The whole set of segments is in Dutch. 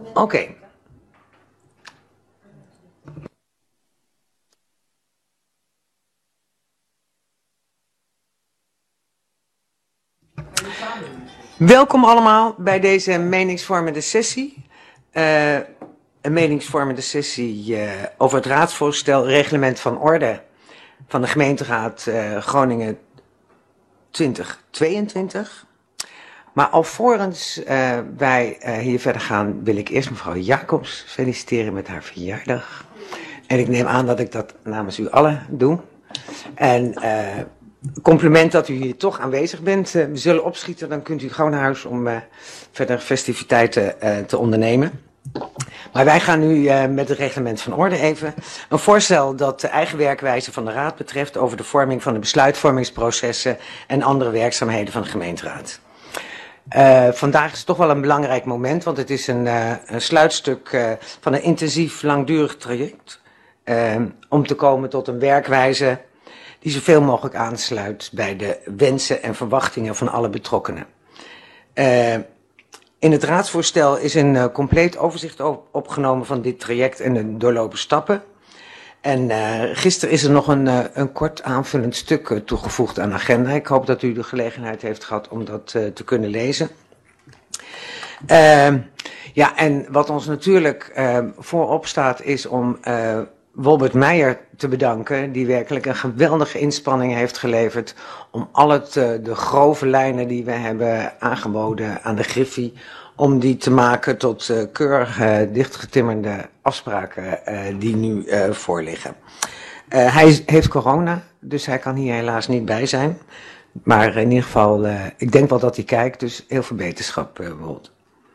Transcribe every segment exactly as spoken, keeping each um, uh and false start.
Oké. Okay. Welkom allemaal bij deze meningsvormende sessie. Uh, een meningsvormende sessie uh, over het raadsvoorstel reglement van orde van de gemeenteraad uh, Groningen twintig tweeëntwintig. Maar alvorens uh, wij uh, hier verder gaan, wil ik eerst mevrouw Jacobs feliciteren met haar verjaardag. En ik neem aan dat ik dat namens u allen doe. En uh, compliment dat u hier toch aanwezig bent. Uh, we zullen opschieten, dan kunt u gauw naar huis om uh, verder festiviteiten uh, te ondernemen. Maar wij gaan nu uh, met het reglement van orde even. Een voorstel dat de eigen werkwijze van de raad betreft over de vorming van de besluitvormingsprocessen en andere werkzaamheden van de gemeenteraad. Uh, vandaag is het toch wel een belangrijk moment, want het is een, uh, een sluitstuk uh, van een intensief langdurig traject. Uh, om te komen tot een werkwijze die zoveel mogelijk aansluit bij de wensen en verwachtingen van alle betrokkenen. Uh, in het raadsvoorstel is een uh, compleet overzicht op, opgenomen van dit traject en de doorlopen stappen. En uh, gisteren is er nog een, uh, een kort aanvullend stuk uh, toegevoegd aan de agenda. Ik hoop dat u de gelegenheid heeft gehad om dat uh, te kunnen lezen. Uh, ja, en wat ons natuurlijk uh, voorop staat is om uh, Wolbert Meijer te bedanken, die werkelijk een geweldige inspanning heeft geleverd om al het, uh, de grove lijnen die we hebben aangeboden aan de Griffie, om die te maken tot uh, keurig uh, dichtgetimmerde afspraken uh, die nu uh, voorliggen. Uh, hij heeft corona, dus hij kan hier helaas niet bij zijn. Maar in ieder geval, uh, ik denk wel dat hij kijkt, dus heel veel beterschap uh, Wolt.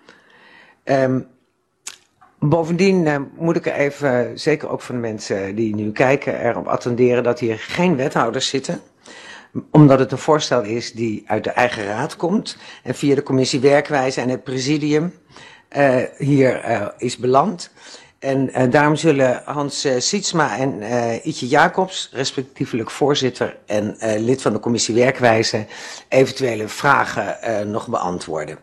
Um, bovendien uh, moet ik er even, uh, zeker ook voor de mensen die nu kijken, erop attenderen dat hier geen wethouders zitten. Omdat het een voorstel is die uit de eigen raad komt en via de commissie werkwijze en het presidium uh, hier uh, is beland. En uh, daarom zullen Hans uh, Sietsma en uh, Ietje Jacobs, respectievelijk voorzitter en uh, lid van de commissie werkwijze, eventuele vragen uh, nog beantwoorden.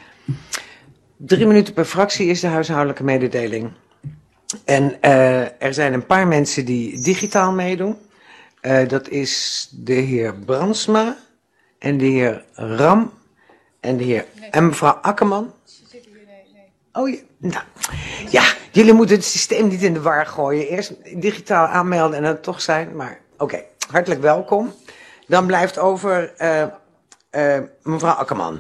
Drie minuten per fractie is de huishoudelijke mededeling. En uh, er zijn een paar mensen die digitaal meedoen. Uh, dat is de heer Brandsma en de heer Ram en de heer nee. en mevrouw Akkerman. Ze zitten hier, nee, nee. Oh ja, nou, ja, jullie moeten het systeem niet in de war gooien. Eerst digitaal aanmelden en dan toch zijn, maar oké, okay, hartelijk welkom. Dan blijft over uh, uh, mevrouw Akkerman.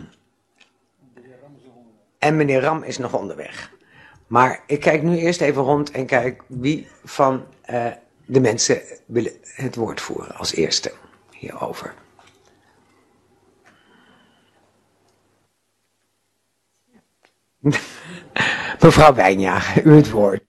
En meneer Ram is nog onderweg. Maar ik kijk nu eerst even rond en kijk wie van uh, de mensen willen het woord voeren als eerste hierover. Mevrouw Wijnjager, u het woord.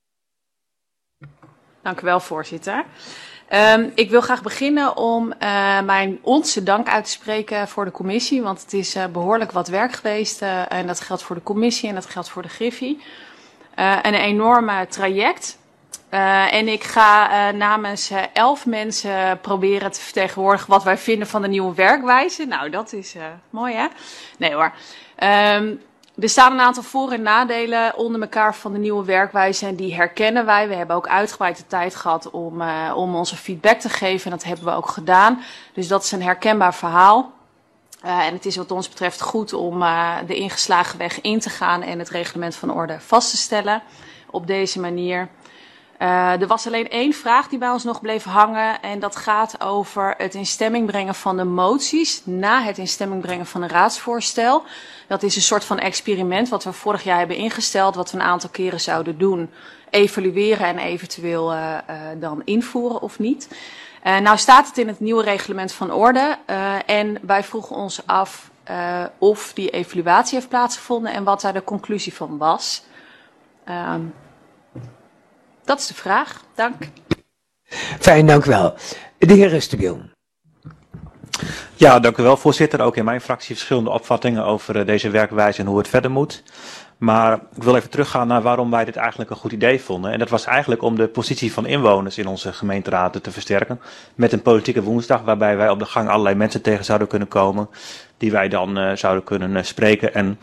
Dank u wel, voorzitter. Um, ik wil graag beginnen om uh, mijn onze dank uit te spreken voor de commissie, want het is uh, behoorlijk wat werk geweest uh, en dat geldt voor de commissie en dat geldt voor de Griffie. Uh, een enorme traject. Uh, en ik ga uh, namens uh, elf mensen proberen te vertegenwoordigen wat wij vinden van de nieuwe werkwijze. Nou, dat is uh, mooi, hè? Nee hoor. Um, er staan een aantal voor- en nadelen onder elkaar van de nieuwe werkwijze en die herkennen wij. We hebben ook uitgebreid de tijd gehad om, uh, om onze feedback te geven en dat hebben we ook gedaan. Dus dat is een herkenbaar verhaal. Uh, en het is wat ons betreft goed om uh, de ingeslagen weg in te gaan en het reglement van orde vast te stellen op deze manier. Uh, er was alleen één vraag die bij ons nog bleef hangen en dat gaat over het in stemming brengen van de moties na het in stemming brengen van een raadsvoorstel. Dat is een soort van experiment wat we vorig jaar hebben ingesteld, wat we een aantal keren zouden doen, evalueren en eventueel uh, uh, dan invoeren of niet. Uh, nou staat het in het nieuwe reglement van orde uh, en wij vroegen ons af uh, of die evaluatie heeft plaatsgevonden en wat daar de conclusie van was. Um, Dat is de vraag. Dank. Fijn, dank u wel. De heer Rustenbiel. Ja, dank u wel, voorzitter. Ook in mijn fractie verschillende opvattingen over uh, deze werkwijze en hoe het verder moet. Maar ik wil even teruggaan naar waarom wij dit eigenlijk een goed idee vonden. En dat was eigenlijk om de positie van inwoners in onze gemeenteraden te versterken. Met een politieke woensdag waarbij wij op de gang allerlei mensen tegen zouden kunnen komen. Die wij dan uh, zouden kunnen uh, spreken. En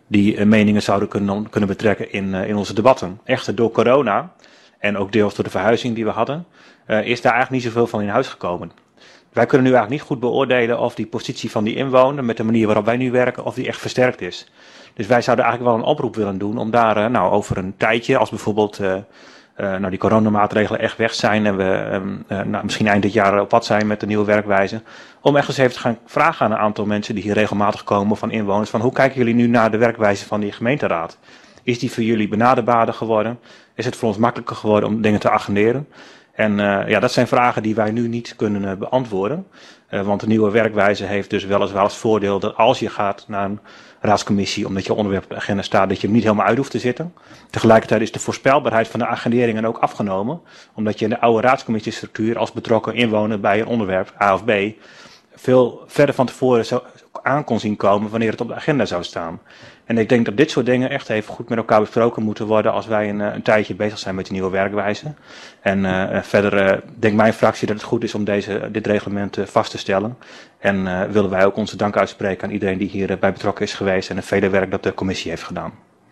die uh, meningen zouden kunnen, kunnen betrekken in, uh, in onze debatten. Echter door corona en ook deels door de verhuizing die we hadden, uh, is daar eigenlijk niet zoveel van in huis gekomen. Wij kunnen nu eigenlijk niet goed beoordelen of die positie van die inwoner met de manier waarop wij nu werken, of die echt versterkt is. Dus wij zouden eigenlijk wel een oproep willen doen om daar uh, nou, over een tijdje, als bijvoorbeeld uh, uh, nou, die coronamaatregelen echt weg zijn en we um, uh, nou, misschien eind dit jaar op pad zijn met de nieuwe werkwijze, om echt eens even te gaan vragen aan een aantal mensen die hier regelmatig komen, van inwoners, van hoe kijken jullie nu naar de werkwijze van die gemeenteraad? Is die voor jullie benaderbaarder geworden? Is het voor ons makkelijker geworden om dingen te agenderen? En uh, ja, dat zijn vragen die wij nu niet kunnen uh, beantwoorden. Uh, want de nieuwe werkwijze heeft dus weliswaar als voordeel dat als je gaat naar een raadscommissie, omdat je onderwerp op de agenda staat, dat je hem niet helemaal uit hoeft te zitten. Tegelijkertijd is de voorspelbaarheid van de agenderingen ook afgenomen. Omdat je in de oude raadscommissiestructuur als betrokken inwoner bij een onderwerp, A of B, veel verder van tevoren zou aan kon zien komen wanneer het op de agenda zou staan. En ik denk dat dit soort dingen echt even goed met elkaar besproken moeten worden als wij een, een tijdje bezig zijn met die nieuwe werkwijze. En uh, verder uh, denkt mijn fractie dat het goed is om deze, dit reglement uh, vast te stellen. En uh, willen wij ook onze dank uitspreken aan iedereen die hierbij uh, betrokken is geweest en het vele werk dat de commissie heeft gedaan.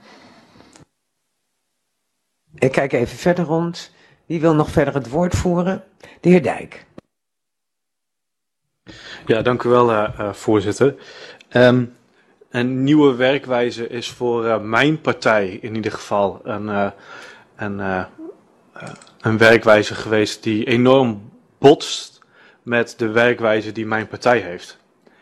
Ik kijk even verder rond. Wie wil nog verder het woord voeren? De heer Dijk. Ja, dank u wel, uh, uh, voorzitter. Um, een nieuwe werkwijze is voor uh, mijn partij in ieder geval een, uh, een, uh, uh, een werkwijze geweest die enorm botst met de werkwijze die mijn partij heeft.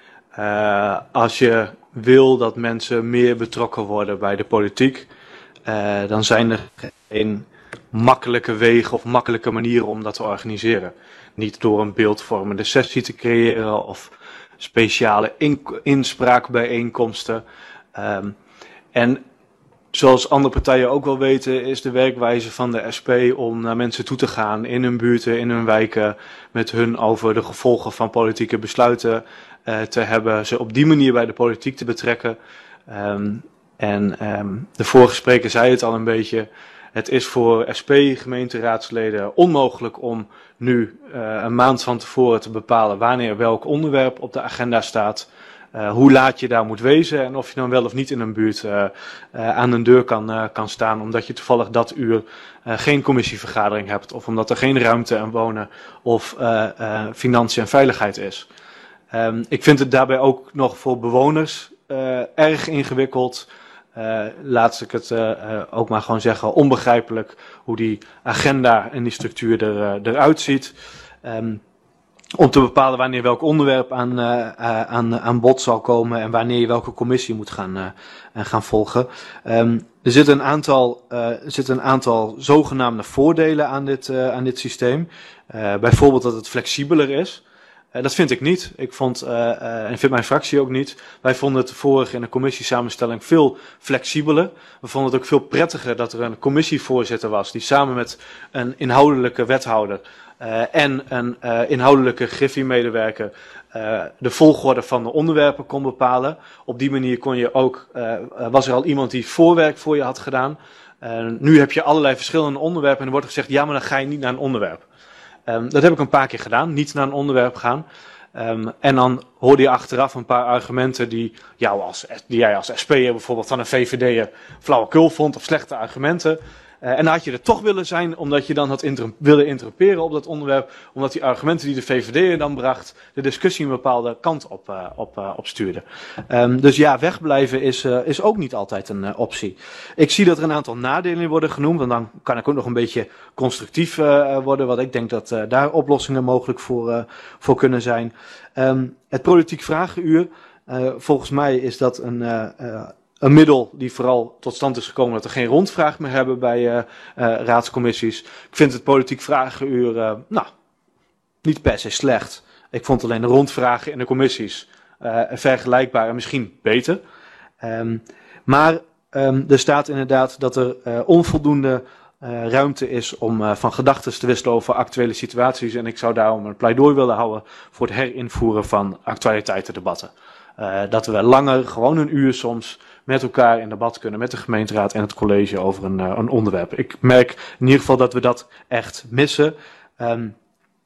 Uh, als je wil dat mensen meer betrokken worden bij de politiek, uh, dan zijn er geen makkelijke wegen of makkelijke manieren om dat te organiseren. Niet door een beeldvormende sessie te creëren of speciale in, inspraakbijeenkomsten. Um, en zoals andere partijen ook wel weten, is de werkwijze van de S P om naar mensen toe te gaan in hun buurten, in hun wijken, met hun over de gevolgen van politieke besluiten uh, te hebben, ze op die manier bij de politiek te betrekken. Um, en um, de vorige spreker zei het al een beetje. Het is voor S P-gemeenteraadsleden onmogelijk om nu uh, een maand van tevoren te bepalen wanneer welk onderwerp op de agenda staat, uh, hoe laat je daar moet wezen en of je dan wel of niet in een buurt uh, uh, aan een deur kan, uh, kan staan, omdat je toevallig dat uur uh, geen commissievergadering hebt of omdat er geen ruimte en wonen of uh, uh, financiën en veiligheid is. Um, ik vind het daarbij ook nog voor bewoners uh, erg ingewikkeld. Uh, laat ik het uh, uh, ook maar gewoon zeggen, onbegrijpelijk hoe die agenda en die structuur er, uh, eruit ziet. Um, om te bepalen wanneer welk onderwerp aan, uh, uh, aan, aan bod zal komen en wanneer je welke commissie moet gaan, uh, gaan volgen. Um, er zitten een aantal, uh, er zitten een aantal zogenaamde voordelen aan dit, uh, aan dit systeem. Uh, bijvoorbeeld dat het flexibeler is. Uh, dat vind ik niet. Ik vond, uh, uh, en vindt mijn fractie ook niet. Wij vonden het vorig in de commissiesamenstelling veel flexibeler. We vonden het ook veel prettiger dat er een commissievoorzitter was die samen met een inhoudelijke wethouder uh, en een uh, inhoudelijke Griffie-medewerker uh, de volgorde van de onderwerpen kon bepalen. Op die manier kon je ook, uh, was er al iemand die voorwerk voor je had gedaan. Uh, nu heb je allerlei verschillende onderwerpen en er wordt gezegd, ja, maar dan ga je niet naar een onderwerp. Um, dat heb ik een paar keer gedaan, niet naar een onderwerp gaan. Um, en dan hoorde je achteraf een paar argumenten die, jou als, die jij als S P'er bijvoorbeeld van een V V D'er flauwekul vond of slechte argumenten. Uh, en dan had je er toch willen zijn, omdat je dan had inter- willen interroperen op dat onderwerp. Omdat die argumenten die de V V D'er dan bracht, de discussie een bepaalde kant op, uh, op, uh, op stuurde. Um, dus ja, wegblijven is, uh, is ook niet altijd een uh, optie. Ik zie dat er een aantal nadelen worden genoemd. En dan kan ik ook nog een beetje constructief uh, worden. Want ik denk dat uh, daar oplossingen mogelijk voor, uh, voor kunnen zijn. Um, het politiek vragenuur. Uh, volgens mij is dat een... Uh, uh, Een middel die vooral tot stand is gekomen dat er geen rondvraag meer hebben bij uh, uh, raadscommissies. Ik vind het politiek vragenuur, uh, nou, niet per se slecht. Ik vond alleen de rondvragen in de commissies uh, vergelijkbaar en misschien beter. Um, maar um, er staat inderdaad dat er uh, onvoldoende uh, ruimte is om uh, van gedachten te wisselen over actuele situaties. En ik zou daarom een pleidooi willen houden voor het herinvoeren van actualiteitendebatten. Uh, dat we langer, gewoon een uur soms, met elkaar in debat kunnen met de gemeenteraad en het college over een, uh, een onderwerp. Ik merk in ieder geval dat we dat echt missen. Um,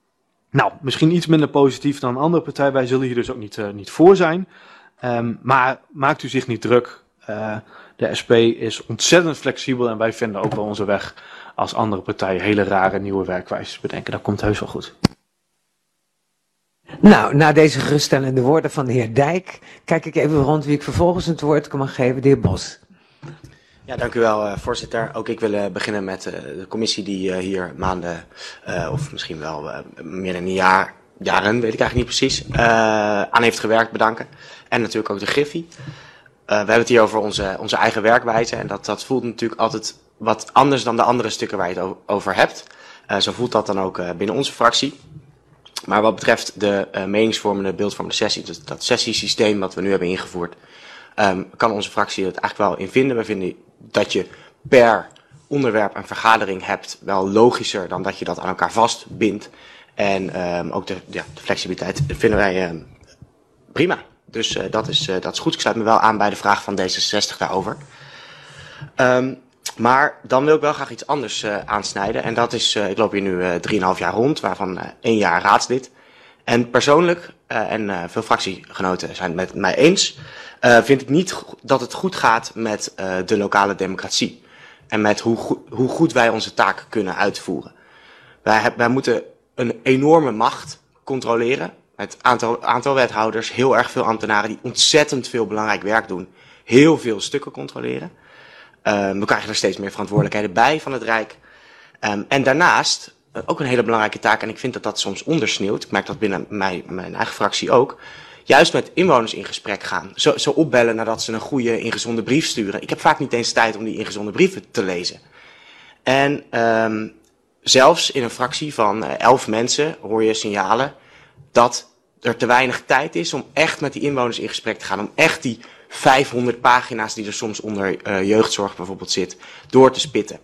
nou, misschien iets minder positief dan een andere partij. Wij zullen hier dus ook niet, uh, niet voor zijn. Um, maar maakt u zich niet druk. Uh, de S P is ontzettend flexibel en wij vinden ook wel onze weg als andere partijen hele rare nieuwe werkwijzes bedenken. Dat komt heus wel goed. Nou, na deze geruststellende woorden van de heer Dijk, kijk ik even rond wie ik vervolgens het woord kan geven, de heer Bos. Ja, dank u wel, uh, voorzitter. Ook ik wil uh, beginnen met uh, de commissie die uh, hier maanden, uh, of misschien wel uh, meer dan een jaar, jaren, weet ik eigenlijk niet precies, uh, aan heeft gewerkt, bedanken. En natuurlijk ook de Griffie. Uh, we hebben het hier over onze, onze eigen werkwijze en dat, dat voelt natuurlijk altijd wat anders dan de andere stukken waar je het over hebt. Uh, zo voelt dat dan ook uh, binnen onze fractie. Maar wat betreft de uh, meningsvormende, beeldvormende sessie, dus dat sessiesysteem wat we nu hebben ingevoerd, um, kan onze fractie het eigenlijk wel in vinden. We vinden dat je per onderwerp een vergadering hebt wel logischer dan dat je dat aan elkaar vastbindt. En um, ook de, ja, de flexibiliteit vinden wij um, prima. Dus uh, dat, is, uh, dat is goed. Ik sluit me wel aan bij de vraag van D zesenzestig daarover. Um, maar dan wil ik wel graag iets anders uh, aansnijden. En dat is, uh, ik loop hier nu uh, drieënhalf jaar rond, waarvan uh, één jaar raadslid. En persoonlijk, uh, en uh, veel fractiegenoten zijn het met mij eens, uh, vind ik niet dat het goed gaat met uh, de lokale democratie. En met hoe, go hoe goed wij onze taak kunnen uitvoeren. Wij, wij moeten een enorme macht controleren. Het aantal, aantal wethouders, heel erg veel ambtenaren die ontzettend veel belangrijk werk doen. Heel veel stukken controleren. Um, we krijgen er steeds meer verantwoordelijkheden bij van het Rijk. Um, en daarnaast, uh, ook een hele belangrijke taak, en ik vind dat dat soms ondersneeuwt. Ik merk dat binnen mij, mijn eigen fractie ook. Juist met inwoners in gesprek gaan. Zo, zo opbellen nadat ze een goede ingezonde brief sturen. Ik heb vaak niet eens tijd om die ingezonde brieven te lezen. En um, zelfs in een fractie van uh, elf mensen hoor je signalen dat er te weinig tijd is om echt met die inwoners in gesprek te gaan. Om echt die vijfhonderd pagina's die er soms onder uh, jeugdzorg bijvoorbeeld zit, door te spitten.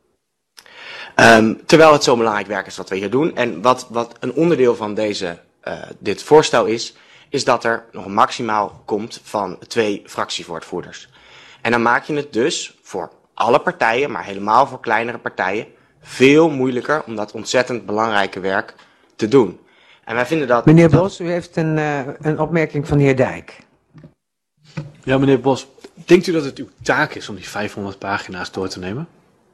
Um, terwijl het zo belangrijk werk is wat we hier doen. En wat, wat een onderdeel van deze, uh, dit voorstel is, is dat er nog een maximaal komt van twee fractievoorzitters. En dan maak je het dus voor alle partijen, maar helemaal voor kleinere partijen, veel moeilijker om dat ontzettend belangrijke werk te doen. En wij vinden dat... Meneer Bos, u heeft een, uh, een opmerking van de heer Dijk. Ja, meneer Bos, denkt u dat het uw taak is om die vijfhonderd pagina's door te nemen?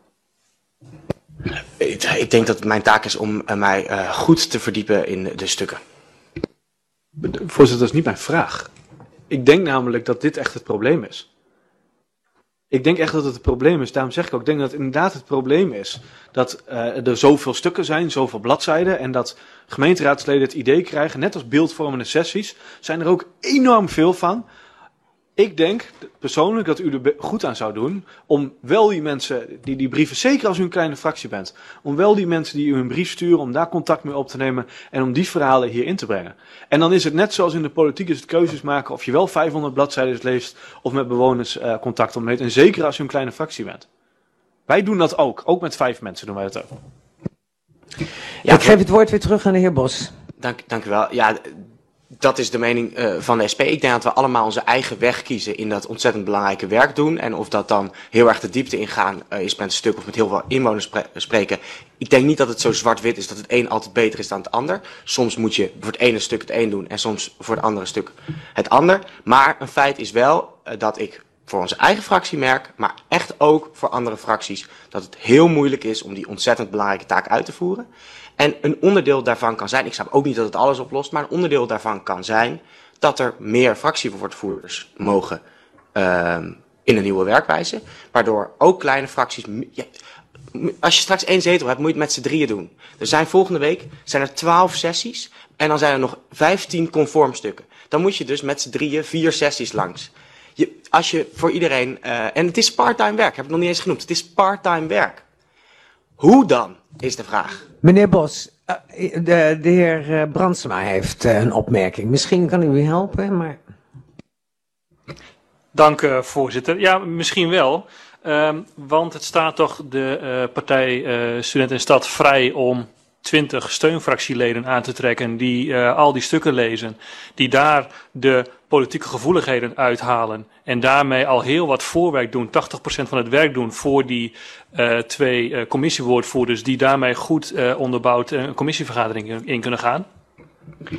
Ik, ik denk dat het mijn taak is om uh, mij uh, goed te verdiepen in de stukken. Voorzitter, dat is niet mijn vraag. Ik denk namelijk dat dit echt het probleem is. Ik denk echt dat het het probleem is. Daarom zeg ik ook, ik denk dat het inderdaad het probleem is dat uh, er zoveel stukken zijn, zoveel bladzijden, en dat gemeenteraadsleden het idee krijgen, net als beeldvormende sessies, zijn er ook enorm veel van. Ik denk persoonlijk dat u er goed aan zou doen om wel die mensen, die die brieven, zeker als u een kleine fractie bent, om wel die mensen die u een brief sturen, om daar contact mee op te nemen en om die verhalen hier in te brengen. En dan is het net zoals in de politiek, is het keuzes maken of je wel vijfhonderd bladzijden leest of met bewoners uh, contact opneemt. En zeker als u een kleine fractie bent. Wij doen dat ook. Ook met vijf mensen doen wij dat ook. Ja, ik geef het woord weer terug aan de heer Bos. Dank, dank u wel. Ja, dat is de mening uh, van de S P. Ik denk dat we allemaal onze eigen weg kiezen in dat ontzettend belangrijke werk doen. En of dat dan heel erg de diepte ingaan uh, is met een stuk of met heel veel inwoners spre spreken. Ik denk niet dat het zo zwart-wit is dat het een altijd beter is dan het ander. Soms moet je voor het ene stuk het een doen en soms voor het andere stuk het ander. Maar een feit is wel uh, dat ik voor onze eigen fractie merk, maar echt ook voor andere fracties, dat het heel moeilijk is om die ontzettend belangrijke taak uit te voeren. En een onderdeel daarvan kan zijn, ik snap ook niet dat het alles oplost, maar een onderdeel daarvan kan zijn dat er meer fractievoorzitters mogen uh, in een nieuwe werkwijze. Waardoor ook kleine fracties, ja, als je straks één zetel hebt, moet je het met z'n drieën doen. Er zijn volgende week zijn er twaalf sessies en dan zijn er nog vijftien conformstukken. Dan moet je dus met z'n drieën vier sessies langs. Je, als je voor iedereen, uh, en het is parttime werk, heb ik nog niet eens genoemd, het is parttime werk. Hoe dan, is de vraag. Meneer Bos, uh, de, de heer Brandsma heeft uh, een opmerking. Misschien kan u helpen, maar... Dank uh, voorzitter. Ja, misschien wel. Um, want het staat toch de uh, partij uh, Studenten en Stad vrij om twintig steunfractieleden aan te trekken die uh, al die stukken lezen, die daar de politieke gevoeligheden uithalen en daarmee al heel wat voorwerk doen, tachtig procent van het werk doen voor die uh, twee uh, commissiewoordvoerders die daarmee goed uh, onderbouwd een commissievergadering in, in kunnen gaan?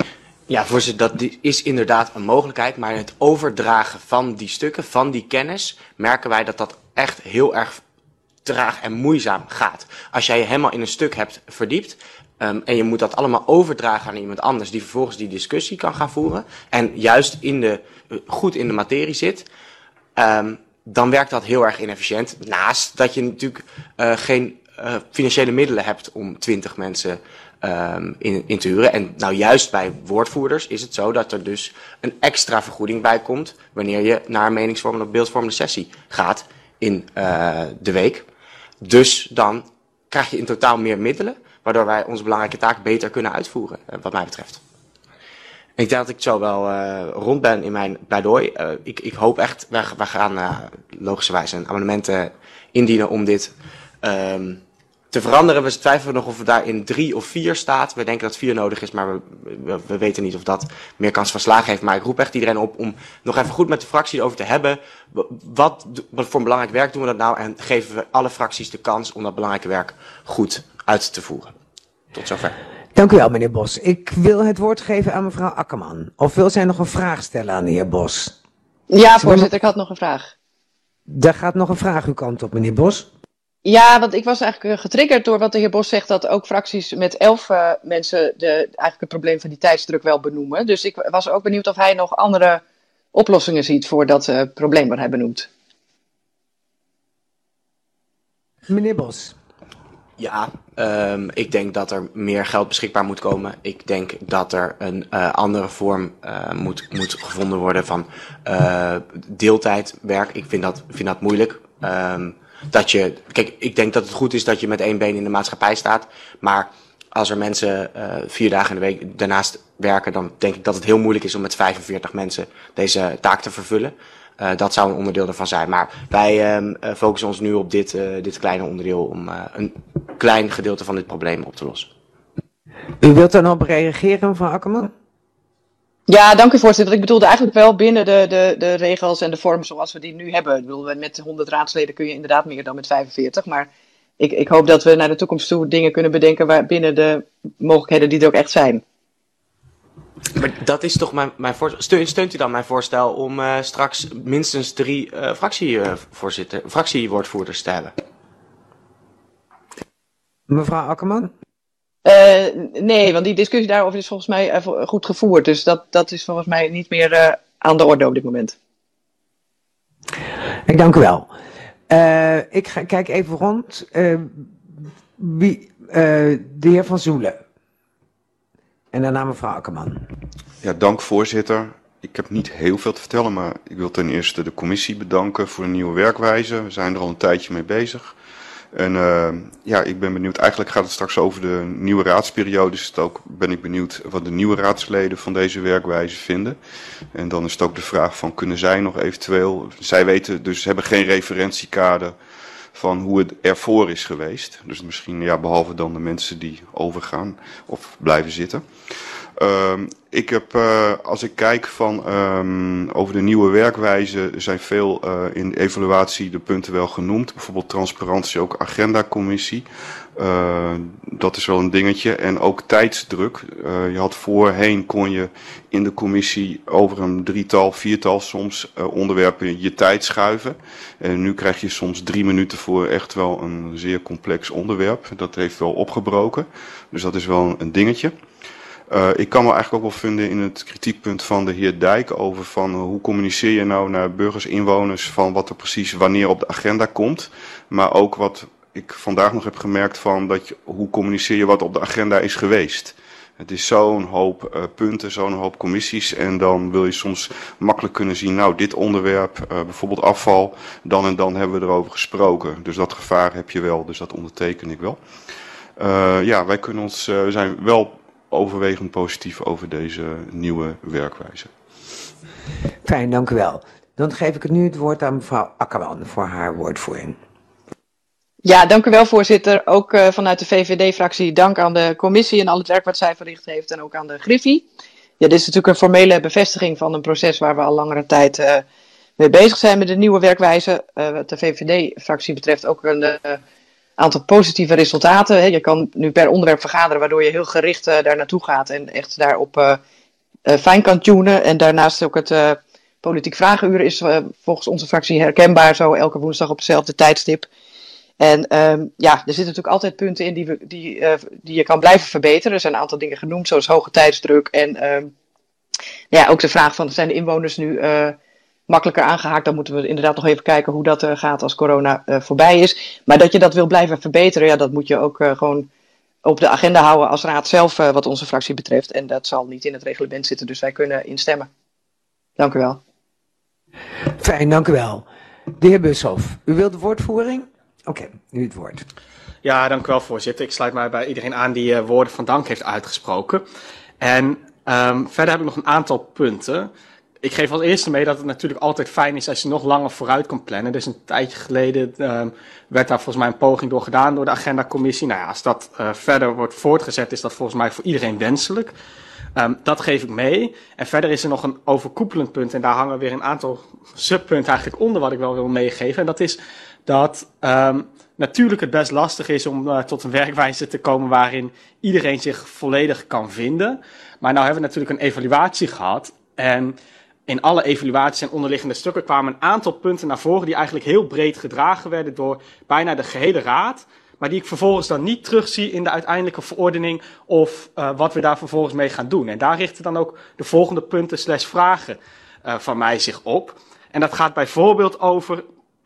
Ja, voorzitter, dat is inderdaad een mogelijkheid, maar het overdragen van die stukken, van die kennis, merken wij dat dat echt heel erg traag en moeizaam gaat. Als jij je helemaal in een stuk hebt verdiept um, en je moet dat allemaal overdragen aan iemand anders die vervolgens die discussie kan gaan voeren en juist in de, goed in de materie zit, um, dan werkt dat heel erg inefficiënt. Naast dat je natuurlijk uh, geen uh, financiële middelen hebt om twintig mensen Um, in, in te huren. En nou juist bij woordvoerders is het zo dat er dus een extra vergoeding bij komt wanneer je naar een meningsvormende of beeldvormende sessie gaat in uh, de week. Dus dan krijg je in totaal meer middelen, waardoor wij onze belangrijke taak beter kunnen uitvoeren, uh, wat mij betreft. En ik denk dat ik zo wel uh, rond ben in mijn pleidooi. Uh, ik, ik hoop echt, wij, wij gaan uh, logischerwijs een amendement uh, indienen om dit um, te veranderen. We twijfelen nog of het daar in drie of vier staat. We denken dat vier nodig is, maar we, we, we weten niet of dat meer kans van slagen heeft. Maar ik roep echt iedereen op om nog even goed met de fractie over te hebben. Wat, wat voor een belangrijk werk doen we dat nou? En geven we alle fracties de kans om dat belangrijke werk goed uit te voeren. Tot zover. Dank u wel, meneer Bos. Ik wil het woord geven aan mevrouw Akkerman. Of wil zij nog een vraag stellen aan de heer Bos? Ja, voorzitter, ik had nog een vraag. Daar gaat nog een vraag uw kant op, meneer Bos. Ja, want ik was eigenlijk getriggerd door wat de heer Bos zegt, dat ook fracties met elf uh, mensen de, eigenlijk het probleem van die tijdsdruk wel benoemen. Dus ik was ook benieuwd of hij nog andere oplossingen ziet voor dat uh, probleem wat hij benoemt. Meneer Bos. Ja, um, ik denk dat er meer geld beschikbaar moet komen. Ik denk dat er een uh, andere vorm uh, moet, moet gevonden worden van uh, deeltijdwerk. Ik vind dat, vind dat moeilijk. Um, dat je, kijk, ik denk dat het goed is dat je met één been in de maatschappij staat. Maar als er mensen uh, vier dagen in de week daarnaast werken, dan denk ik dat het heel moeilijk is om met vijfenveertig mensen deze taak te vervullen. Uh, dat zou een onderdeel ervan zijn. Maar wij um, uh, focussen ons nu op dit, uh, dit kleine onderdeel om uh, een klein gedeelte van dit probleem op te lossen. U wilt daar nog op reageren, mevrouw Akkerman? Ja, dank u voorzitter. Ik bedoelde eigenlijk wel binnen de, de, de regels en de vorm zoals we die nu hebben. Ik bedoel, met honderd raadsleden kun je inderdaad meer dan met vijfenveertig. Maar ik, ik hoop dat we naar de toekomst toe dingen kunnen bedenken waar binnen de mogelijkheden die er ook echt zijn. Maar dat is toch mijn, mijn voorstel. Steunt, steunt u dan mijn voorstel om uh, straks minstens drie uh, fractievoorzitter, uh, fractiewoordvoerders te hebben? Mevrouw Akkerman? Uh, nee, want die discussie daarover is volgens mij uh, goed gevoerd. Dus dat, dat is volgens mij niet meer uh, aan de orde op dit moment. Ik dank u wel. Uh, ik ga, kijk even rond. Uh, wie, uh, de heer Van Zoelen. En daarna mevrouw Akkerman. Ja, dank voorzitter. Ik heb niet heel veel te vertellen, maar ik wil ten eerste de commissie bedanken voor een nieuwe werkwijze. We zijn er al een tijdje mee bezig. En uh, ja, ik ben benieuwd, eigenlijk gaat het straks over de nieuwe raadsperiode, dus het ook, ben ik benieuwd wat de nieuwe raadsleden van deze werkwijze vinden. En dan is het ook de vraag van, kunnen zij nog eventueel, zij weten dus, hebben geen referentiekader van hoe het ervoor is geweest. Dus misschien, ja, behalve dan de mensen die overgaan of blijven zitten. Uh, ik heb, uh, als ik kijk van um, over de nieuwe werkwijze, zijn veel uh, in de evaluatie de punten wel genoemd. Bijvoorbeeld transparantie, ook agendacommissie. Uh, dat is wel een dingetje. En ook tijdsdruk. Uh, je had voorheen, kon je in de commissie over een drietal, viertal soms uh, onderwerpen je tijd schuiven. En nu krijg je soms drie minuten voor echt wel een zeer complex onderwerp. Dat heeft wel opgebroken. Dus dat is wel een dingetje. Uh, ik kan me eigenlijk ook wel vinden in het kritiekpunt van de heer Dijk over van uh, hoe communiceer je nou naar burgers, inwoners van wat er precies wanneer op de agenda komt. Maar ook wat ik vandaag nog heb gemerkt van dat je, hoe communiceer je wat op de agenda is geweest. Het is zo'n hoop uh, punten, zo'n hoop commissies en dan wil je soms makkelijk kunnen zien, nou dit onderwerp, uh, bijvoorbeeld afval, dan en dan hebben we erover gesproken. Dus dat gevaar heb je wel, dus dat onderteken ik wel. Uh, ja, wij kunnen ons, uh, we zijn wel overwegend positief over deze nieuwe werkwijze. Fijn, dank u wel. Dan geef ik het nu het woord aan mevrouw Akkerman voor haar woordvoering. Ja, dank u wel voorzitter. Ook uh, vanuit de V V D-fractie dank aan de commissie en al het werk wat zij verricht heeft en ook aan de Griffie. Ja, dit is natuurlijk een formele bevestiging van een proces waar we al langere tijd uh, mee bezig zijn met de nieuwe werkwijze. Uh, wat de V V D-fractie betreft ook een uh, aantal positieve resultaten. Hè. Je kan nu per onderwerp vergaderen waardoor je heel gericht uh, daar naartoe gaat en echt daarop uh, uh, fijn kan tunen. En daarnaast ook het uh, politiek vragenuur is uh, volgens onze fractie herkenbaar zo elke woensdag op hetzelfde tijdstip. En um, ja, er zitten natuurlijk altijd punten in die, we, die, uh, die je kan blijven verbeteren. Er zijn een aantal dingen genoemd, zoals hoge tijdsdruk. En um, ja, ook de vraag van, zijn de inwoners nu uh, makkelijker aangehaakt? Dan moeten we inderdaad nog even kijken hoe dat uh, gaat als corona uh, voorbij is. Maar dat je dat wil blijven verbeteren, ja, dat moet je ook uh, gewoon op de agenda houden als raad zelf, uh, wat onze fractie betreft. En dat zal niet in het reglement zitten, dus wij kunnen instemmen. Dank u wel. Fijn, dank u wel. De heer Bushoff, u wilt de woordvoering? Oké, okay, nu het woord. Ja, dank u wel, voorzitter. Ik sluit mij bij iedereen aan die uh, woorden van dank heeft uitgesproken. En um, verder heb ik nog een aantal punten. Ik geef als eerste mee dat het natuurlijk altijd fijn is als je nog langer vooruit kan plannen. Dus een tijdje geleden um, werd daar volgens mij een poging door gedaan door de agendacommissie. Nou ja, als dat uh, verder wordt voortgezet, is dat volgens mij voor iedereen wenselijk. Um, dat geef ik mee. En verder is er nog een overkoepelend punt. En daar hangen weer een aantal subpunten eigenlijk onder wat ik wel wil meegeven. En dat is dat um, natuurlijk het best lastig is om uh, tot een werkwijze te komen waarin iedereen zich volledig kan vinden. Maar nou hebben we natuurlijk een evaluatie gehad. En in alle evaluaties en onderliggende stukken kwamen een aantal punten naar voren die eigenlijk heel breed gedragen werden door bijna de gehele raad. Maar die ik vervolgens dan niet terugzie in de uiteindelijke verordening of uh, wat we daar vervolgens mee gaan doen. En daar richten dan ook de volgende punten slash vragen uh, van mij zich op. En dat gaat bijvoorbeeld over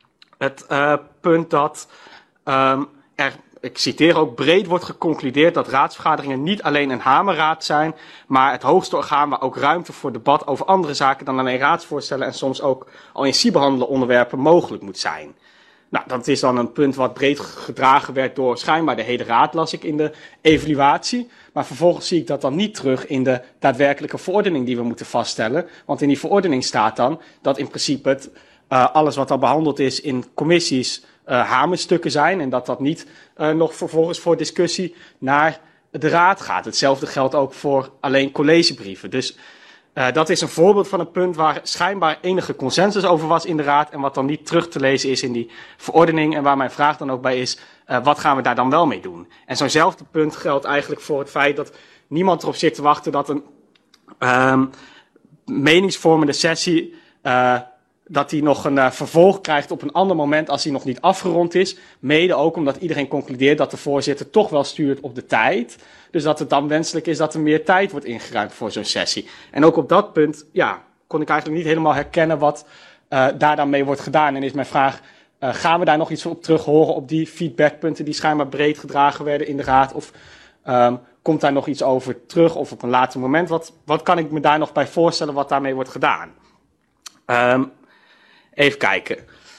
het uh, punt dat um, er, ik citeer ook, breed wordt geconcludeerd dat raadsvergaderingen niet alleen een hamerraad zijn, maar het hoogste orgaan waar ook ruimte voor debat over andere zaken dan alleen raadsvoorstellen en soms ook al in C behandelde onderwerpen mogelijk moet zijn. Nou, dat is dan een punt wat breed gedragen werd door schijnbaar de hele raad, las ik in de evaluatie. Maar vervolgens zie ik dat dan niet terug in de daadwerkelijke verordening die we moeten vaststellen. Want in die verordening staat dan dat in principe het, uh, alles wat al behandeld is in commissies uh, hamerstukken zijn. En dat dat niet uh, nog vervolgens voor discussie naar de raad gaat. Hetzelfde geldt ook voor alleen collegebrieven. Dus Uh, dat is een voorbeeld van een punt waar schijnbaar enige consensus over was in de raad en wat dan niet terug te lezen is in die verordening en waar mijn vraag dan ook bij is, uh, wat gaan we daar dan wel mee doen? En zo'nzelfde punt geldt eigenlijk voor het feit dat niemand erop zit te wachten dat een um, meningsvormende sessie, uh, dat die nog een uh, vervolg krijgt op een ander moment als die nog niet afgerond is. Mede ook omdat iedereen concludeert dat de voorzitter toch wel stuurt op de tijd. Dus dat het dan wenselijk is dat er meer tijd wordt ingeruimd voor zo'n sessie. En ook op dat punt, ja, kon ik eigenlijk niet helemaal herkennen wat uh, daar dan mee wordt gedaan. En is mijn vraag, uh, gaan we daar nog iets op terug horen op die feedbackpunten die schijnbaar breed gedragen werden in de raad? Of um, komt daar nog iets over terug of op een later moment? Wat, wat kan ik me daar nog bij voorstellen wat daarmee wordt gedaan? Um, even kijken.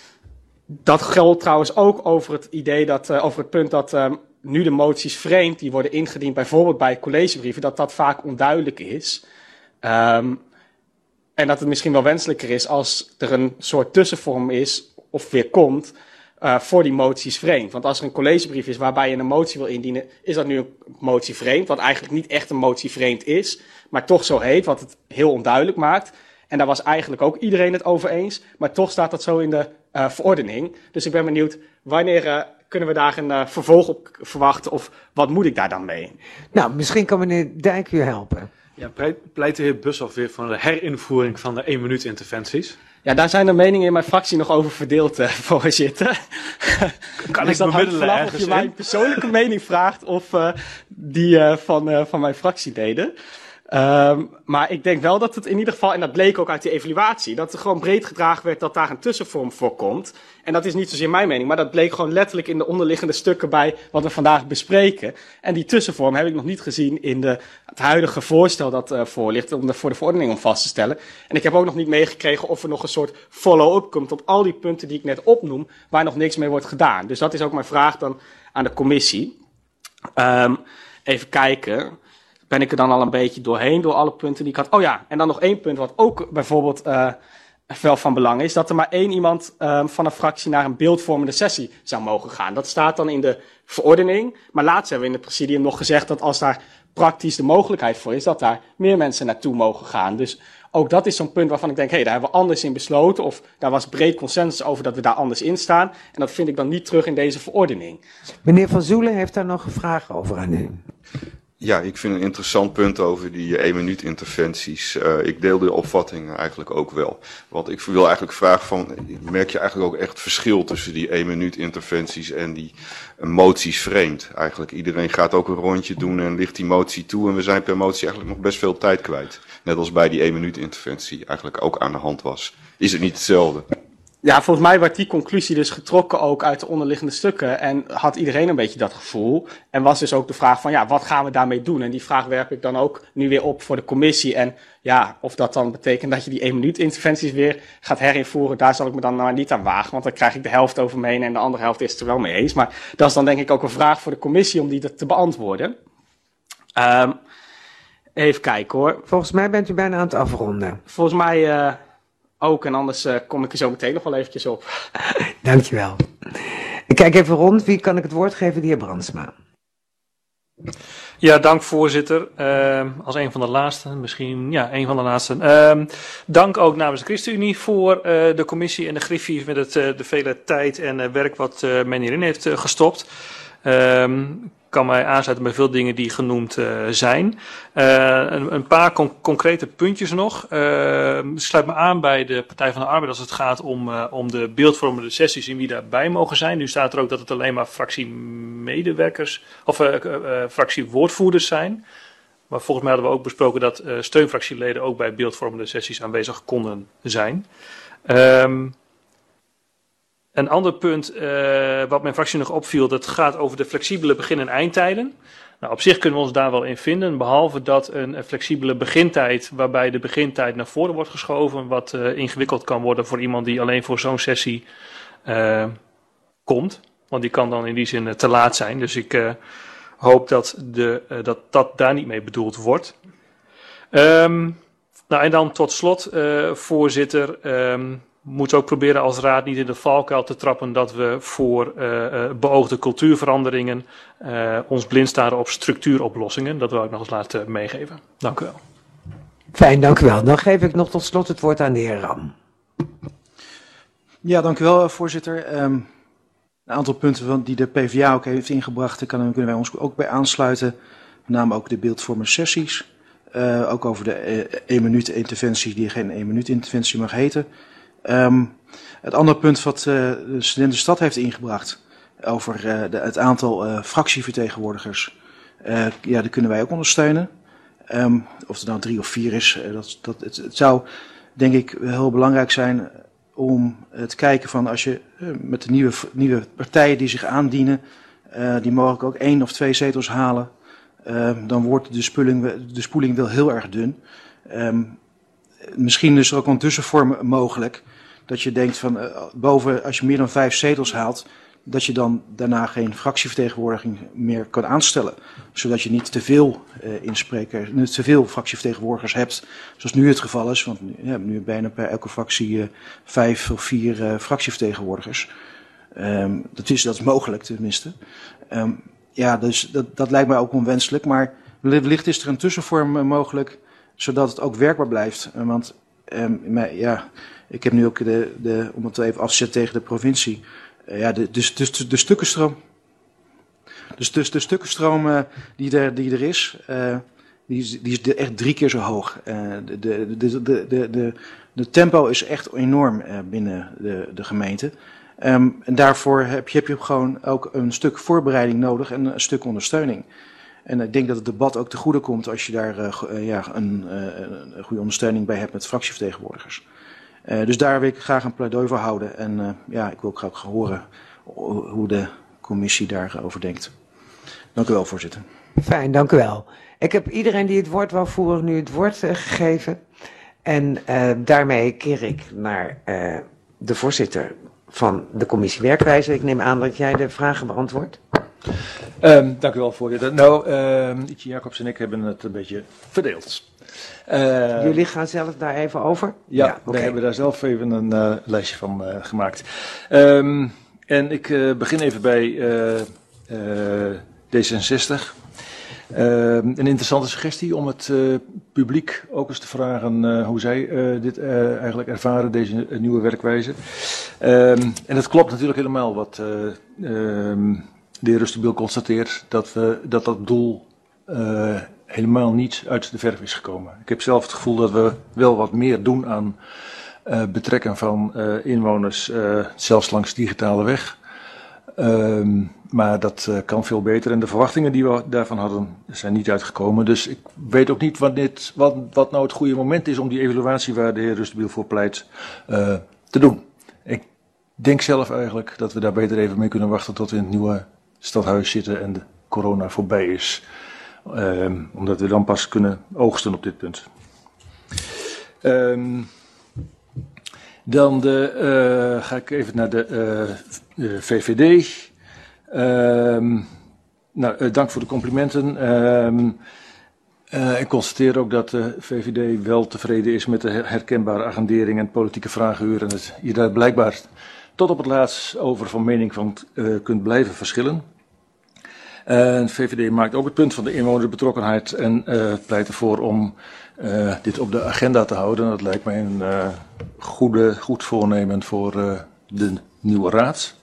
Dat geldt trouwens ook over het idee dat, uh, over het punt dat um, nu de moties vreemd, die worden ingediend bijvoorbeeld bij collegebrieven, dat dat vaak onduidelijk is. Um, en dat het misschien wel wenselijker is als er een soort tussenvorm is, of weer komt, uh, voor die moties vreemd. Want als er een collegebrief is waarbij je een motie wil indienen, is dat nu een motie vreemd, wat eigenlijk niet echt een motie vreemd is, maar toch zo heet, wat het heel onduidelijk maakt. En daar was eigenlijk ook iedereen het over eens, maar toch staat dat zo in de uh, verordening. Dus ik ben benieuwd, wanneer uh, kunnen we daar een uh, vervolg op verwachten of wat moet ik daar dan mee? Nou, misschien kan meneer Dijk u helpen. Ja, pleit de heer Bushoff weer voor de herinvoering van de één minuut interventies? Ja, daar zijn de meningen in mijn fractie nog over verdeeld, uh, voorzitter. Kan dus ik bemiddelen ergens of je mijn persoonlijke mening vraagt of uh, die uh, van, uh, van mijn fractieleden. Um, maar ik denk wel dat het in ieder geval, en dat bleek ook uit die evaluatie, dat er gewoon breed gedragen werd dat daar een tussenvorm voor komt. En dat is niet zozeer mijn mening, maar dat bleek gewoon letterlijk in de onderliggende stukken bij wat we vandaag bespreken. En die tussenvorm heb ik nog niet gezien in de, het huidige voorstel dat uh, voor ligt om de, voor de verordening om vast te stellen. En ik heb ook nog niet meegekregen of er nog een soort follow-up komt op al die punten die ik net opnoem, waar nog niks mee wordt gedaan. Dus dat is ook mijn vraag dan aan de commissie. Um, even kijken. Ben ik er dan al een beetje doorheen, door alle punten die ik had. Oh ja, en dan nog één punt wat ook bijvoorbeeld uh, wel van belang is. Dat er maar één iemand uh, van een fractie naar een beeldvormende sessie zou mogen gaan. Dat staat dan in de verordening. Maar laatst hebben we in het presidium nog gezegd dat als daar praktisch de mogelijkheid voor is, dat daar meer mensen naartoe mogen gaan. Dus ook dat is zo'n punt waarvan ik denk, hé, hey, daar hebben we anders in besloten. Of daar was breed consensus over dat we daar anders in staan. En dat vind ik dan niet terug in deze verordening. Meneer Van Zoelen heeft daar nog een vraag over aan u. Ja, ik vind een interessant punt over die één-minuut interventies. Uh, ik deel de opvatting eigenlijk ook wel. Want ik wil eigenlijk vragen van, merk je eigenlijk ook echt verschil tussen die één-minuut interventies en die uh, moties vreemd? Eigenlijk iedereen gaat ook een rondje doen en ligt die motie toe en we zijn per motie eigenlijk nog best veel tijd kwijt. Net als bij die één-minuut interventie eigenlijk ook aan de hand was. Is het niet hetzelfde? Ja, volgens mij werd die conclusie dus getrokken ook uit de onderliggende stukken en had iedereen een beetje dat gevoel. En was dus ook de vraag van, ja, wat gaan we daarmee doen? En die vraag werp ik dan ook nu weer op voor de commissie. En ja, of dat dan betekent dat je die één minuut interventies weer gaat herinvoeren, daar zal ik me dan maar niet aan wagen. Want dan krijg ik de helft over me heen en de andere helft is het er wel mee eens. Maar dat is dan denk ik ook een vraag voor de commissie om die te beantwoorden. Um, even kijken hoor. Volgens mij bent u bijna aan het afronden. Volgens mij... Uh, Ook, en anders uh, kom ik er zo meteen nog wel eventjes op. Dankjewel. Ik kijk even rond. Wie kan ik het woord geven? De heer Brandsma. Ja, dank voorzitter. Uh, als een van de laatste, misschien ja, een van de laatste. Uh, dank ook namens de ChristenUnie voor uh, de commissie en de Griffie met het, uh, de vele tijd en uh, werk wat uh, men hierin heeft uh, gestopt. Um, kan mij aansluiten bij veel dingen die genoemd uh, zijn. Uh, een, een paar con concrete puntjes nog. Uh, sluit me aan bij de Partij van de Arbeid als het gaat om, uh, om de beeldvormende sessies en wie daarbij mogen zijn. Nu staat er ook dat het alleen maar fractiemedewerkers of uh, uh, fractiewoordvoerders zijn. Maar volgens mij hadden we ook besproken dat uh, steunfractieleden ook bij beeldvormende sessies aanwezig konden zijn. Um, Een ander punt uh, wat mijn fractie nog opviel, dat gaat over de flexibele begin- en eindtijden. Nou, op zich kunnen we ons daar wel in vinden, behalve dat een, een flexibele begintijd, waarbij de begintijd naar voren wordt geschoven, wat uh, ingewikkeld kan worden voor iemand die alleen voor zo'n sessie uh, komt. Want die kan dan in die zin uh, te laat zijn. Dus ik uh, hoop dat, de, uh, dat dat daar niet mee bedoeld wordt. Um, nou, en dan tot slot, uh, voorzitter... Um, We moeten ook proberen als raad niet in de valkuil te trappen dat we voor uh, uh, beoogde cultuurveranderingen uh, ons blind staren op structuuroplossingen. Dat wil ik nog eens laten meegeven. Dank u wel. Fijn, dank u wel. Dan geef ik nog tot slot het woord aan de heer Ram. Ja, dank u wel, voorzitter. Um, een aantal punten van die de P v A ook heeft ingebracht, daar kunnen wij ons ook bij aansluiten. Met name ook de beeldvormende sessies. Uh, ook over de één minuut interventie die geen één minuut interventie mag heten. Um, het andere punt wat uh, de Studentenstad heeft ingebracht over uh, de, het aantal uh, fractievertegenwoordigers, uh, ja, dat kunnen wij ook ondersteunen. Um, of het nou drie of vier is, uh, dat, dat, het, het zou denk ik heel belangrijk zijn om uh, te kijken van als je uh, met de nieuwe, nieuwe partijen die zich aandienen, uh, die mogelijk ook één of twee zetels halen, uh, dan wordt de spoeling, de spoeling wel heel erg dun. Um, misschien is er ook een tussenvorm mogelijk. Dat je denkt van uh, boven, als je meer dan vijf zetels haalt, dat je dan daarna geen fractievertegenwoordiging meer kan aanstellen. Zodat je niet te veel uh, insprekers, niet te veel fractievertegenwoordigers hebt, zoals nu het geval is. Want we hebben nu bijna per elke fractie uh, vijf of vier uh, fractievertegenwoordigers. Um, dat, is, dat is mogelijk tenminste. Um, ja, dus dat, dat lijkt mij ook onwenselijk. Maar wellicht is er een tussenvorm uh, mogelijk, zodat het ook werkbaar blijft. Uh, want um, maar, ja... Ik heb nu ook de, de om het even af te zetten tegen de provincie, uh, ja, de, de, de, de stukkenstroom. Dus, dus de stukkenstroom uh, die, er, die er is, uh, die, die is echt drie keer zo hoog. Uh, de, de, de, de, de, de, de tempo is echt enorm uh, binnen de, de gemeente. Um, en daarvoor heb je, heb je gewoon ook een stuk voorbereiding nodig en een stuk ondersteuning. En ik denk dat het debat ook te goede komt als je daar uh, ja, een, uh, een goede ondersteuning bij hebt met fractievertegenwoordigers. Uh, dus daar wil ik graag een pleidooi voor houden. En uh, ja, ik wil ook graag horen hoe de commissie daarover denkt. Dank u wel, voorzitter. Fijn, dank u wel. Ik heb iedereen die het woord wou voeren nu het woord uh, gegeven. En uh, daarmee keer ik naar uh, de voorzitter van de commissie Werkwijze. Ik neem aan dat jij de vragen beantwoordt. Um, dank u wel, voorzitter. Nou, uh, Ietje Jacobs en ik hebben het een beetje verdeeld. Uh, Jullie gaan zelf daar even over? Ja, ja we okay. hebben daar zelf even een uh, lijstje van uh, gemaakt. Um, en ik uh, begin even bij uh, uh, D zesenzestig. Uh, een interessante suggestie om het uh, publiek ook eens te vragen uh, hoe zij uh, dit uh, eigenlijk ervaren, deze uh, nieuwe werkwijze. Um, en het klopt natuurlijk helemaal wat uh, uh, de heer Rustenbiel constateert, dat, we, dat dat doel uh, helemaal niet uit de verf is gekomen. Ik heb zelf het gevoel dat we wel wat meer doen aan uh, betrekken van uh, inwoners, uh, zelfs langs digitale weg. Um, maar dat uh, kan veel beter en de verwachtingen die we daarvan hadden zijn niet uitgekomen. Dus ik weet ook niet wat, dit, wat, wat nou het goede moment is om die evaluatie waar de heer Rustbiel voor pleit uh, te doen. Ik denk zelf eigenlijk dat we daar beter even mee kunnen wachten tot we in het nieuwe stadhuis zitten en de corona voorbij is. Um, omdat we dan pas kunnen oogsten op dit punt. Um, dan de, uh, ga ik even naar de, uh, de V V D. Um, nou, uh, dank voor de complimenten. Um, uh, ik constateer ook dat de V V D wel tevreden is met de herkenbare agendering en politieke vragenuur. En dat je daar blijkbaar tot op het laatst over van mening van uh, kunt blijven verschillen. En V V D maakt ook het punt van de inwonersbetrokkenheid en uh, pleit ervoor om uh, dit op de agenda te houden. Dat lijkt mij een uh, goede, goed voornemen voor uh, de nieuwe raad.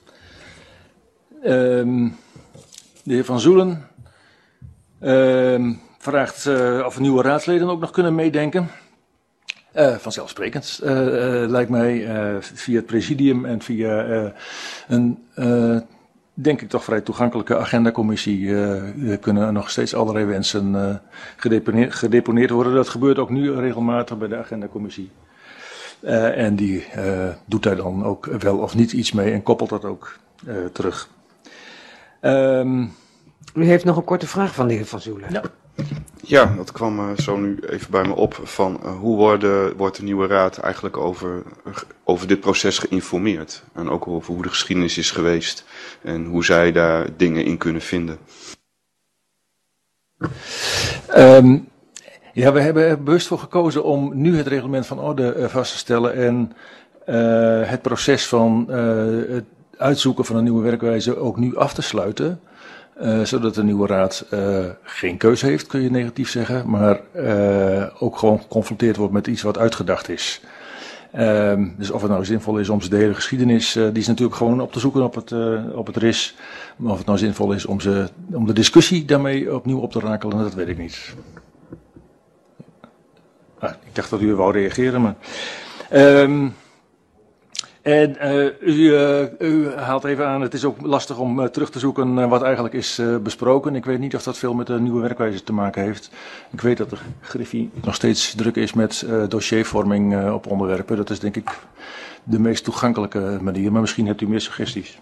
Um, de heer Van Zoelen uh, vraagt uh, of nieuwe raadsleden ook nog kunnen meedenken. Uh, vanzelfsprekend uh, uh, lijkt mij uh, via het presidium en via uh, een... Uh, denk ik toch vrij toegankelijke agendacommissie uh, kunnen nog steeds allerlei wensen uh, gedeponeerd, gedeponeerd worden. Dat gebeurt ook nu regelmatig bij de agendacommissie. Uh, en die uh, doet daar dan ook wel of niet iets mee en koppelt dat ook uh, terug. Um, U heeft nog een korte vraag van de heer Van Zoelen. Ja. Ja, dat kwam uh, zo nu even bij me op van uh, hoe worden, wordt de nieuwe raad eigenlijk over, over dit proces geïnformeerd? En ook over hoe de geschiedenis is geweest en hoe zij daar dingen in kunnen vinden. Um, ja, we hebben er bewust voor gekozen om nu het reglement van orde uh, vast te stellen en uh, het proces van uh, het uitzoeken van een nieuwe werkwijze ook nu af te sluiten. Uh, zodat de nieuwe raad uh, geen keuze heeft, kun je negatief zeggen, maar uh, ook gewoon geconfronteerd wordt met iets wat uitgedacht is. Uh, dus of het nou zinvol is om ze de hele geschiedenis, uh, die is natuurlijk gewoon op te zoeken op het, uh, op het R I S. Maar of het nou zinvol is om, ze, om de discussie daarmee opnieuw op te rakelen, dat weet ik niet. Ah, ik dacht dat u wou reageren, maar... Um, En uh, u, uh, u haalt even aan, het is ook lastig om uh, terug te zoeken uh, wat eigenlijk is uh, besproken. Ik weet niet of dat veel met de nieuwe werkwijze te maken heeft. Ik weet dat de Griffie nog steeds druk is met uh, dossiervorming uh, op onderwerpen. Dat is denk ik de meest toegankelijke manier, maar misschien hebt u meer suggesties.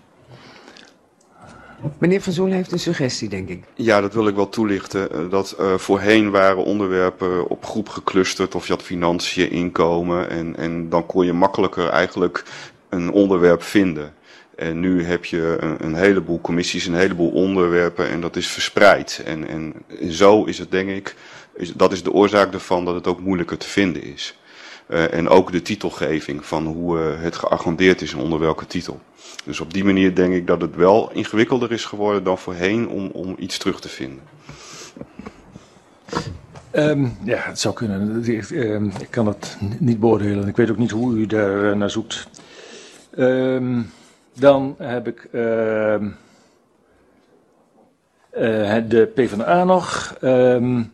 Meneer Van Zoelen heeft een suggestie, denk ik. Ja, dat wil ik wel toelichten. Dat uh, voorheen waren onderwerpen op groep geclusterd of je had financiën, inkomen en, en dan kon je makkelijker eigenlijk een onderwerp vinden. En nu heb je een, een heleboel commissies, een heleboel onderwerpen en dat is verspreid. En, en zo is het denk ik, is, dat is de oorzaak ervan dat het ook moeilijker te vinden is. Uh, en ook de titelgeving van hoe uh, het geagendeerd is en onder welke titel. Dus op die manier denk ik dat het wel ingewikkelder is geworden dan voorheen om, om iets terug te vinden. Um, ja, het zou kunnen. Ik, um, ik kan het niet beoordelen. Ik weet ook niet hoe u daar uh, naar zoekt. Um, dan heb ik uh, uh, de PvdA nog. Um,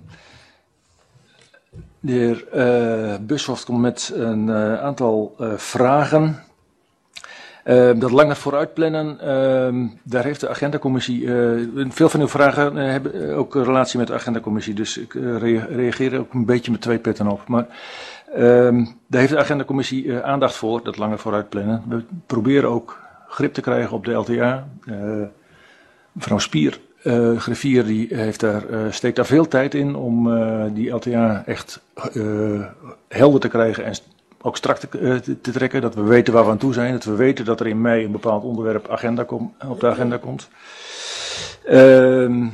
de heer uh, Bushoft komt met een uh, aantal uh, vragen. Uh, dat langer vooruitplannen, uh, daar heeft de agendacommissie, uh, veel van uw vragen uh, hebben ook een relatie met de agendacommissie, dus ik uh, rea- reageer ook een beetje met twee petten op. Maar uh, daar heeft de agendacommissie uh, aandacht voor, dat langer vooruitplannen. We proberen ook grip te krijgen op de L T A. Uh, mevrouw Spier, uh, griffier, die heeft daar, uh, steekt daar veel tijd in om uh, die L T A echt uh, helder te krijgen en ook strak te, uh, te trekken, dat we weten waar we aan toe zijn, dat we weten dat er in mei een bepaald onderwerp agenda kom, op de agenda komt. Uh, uh,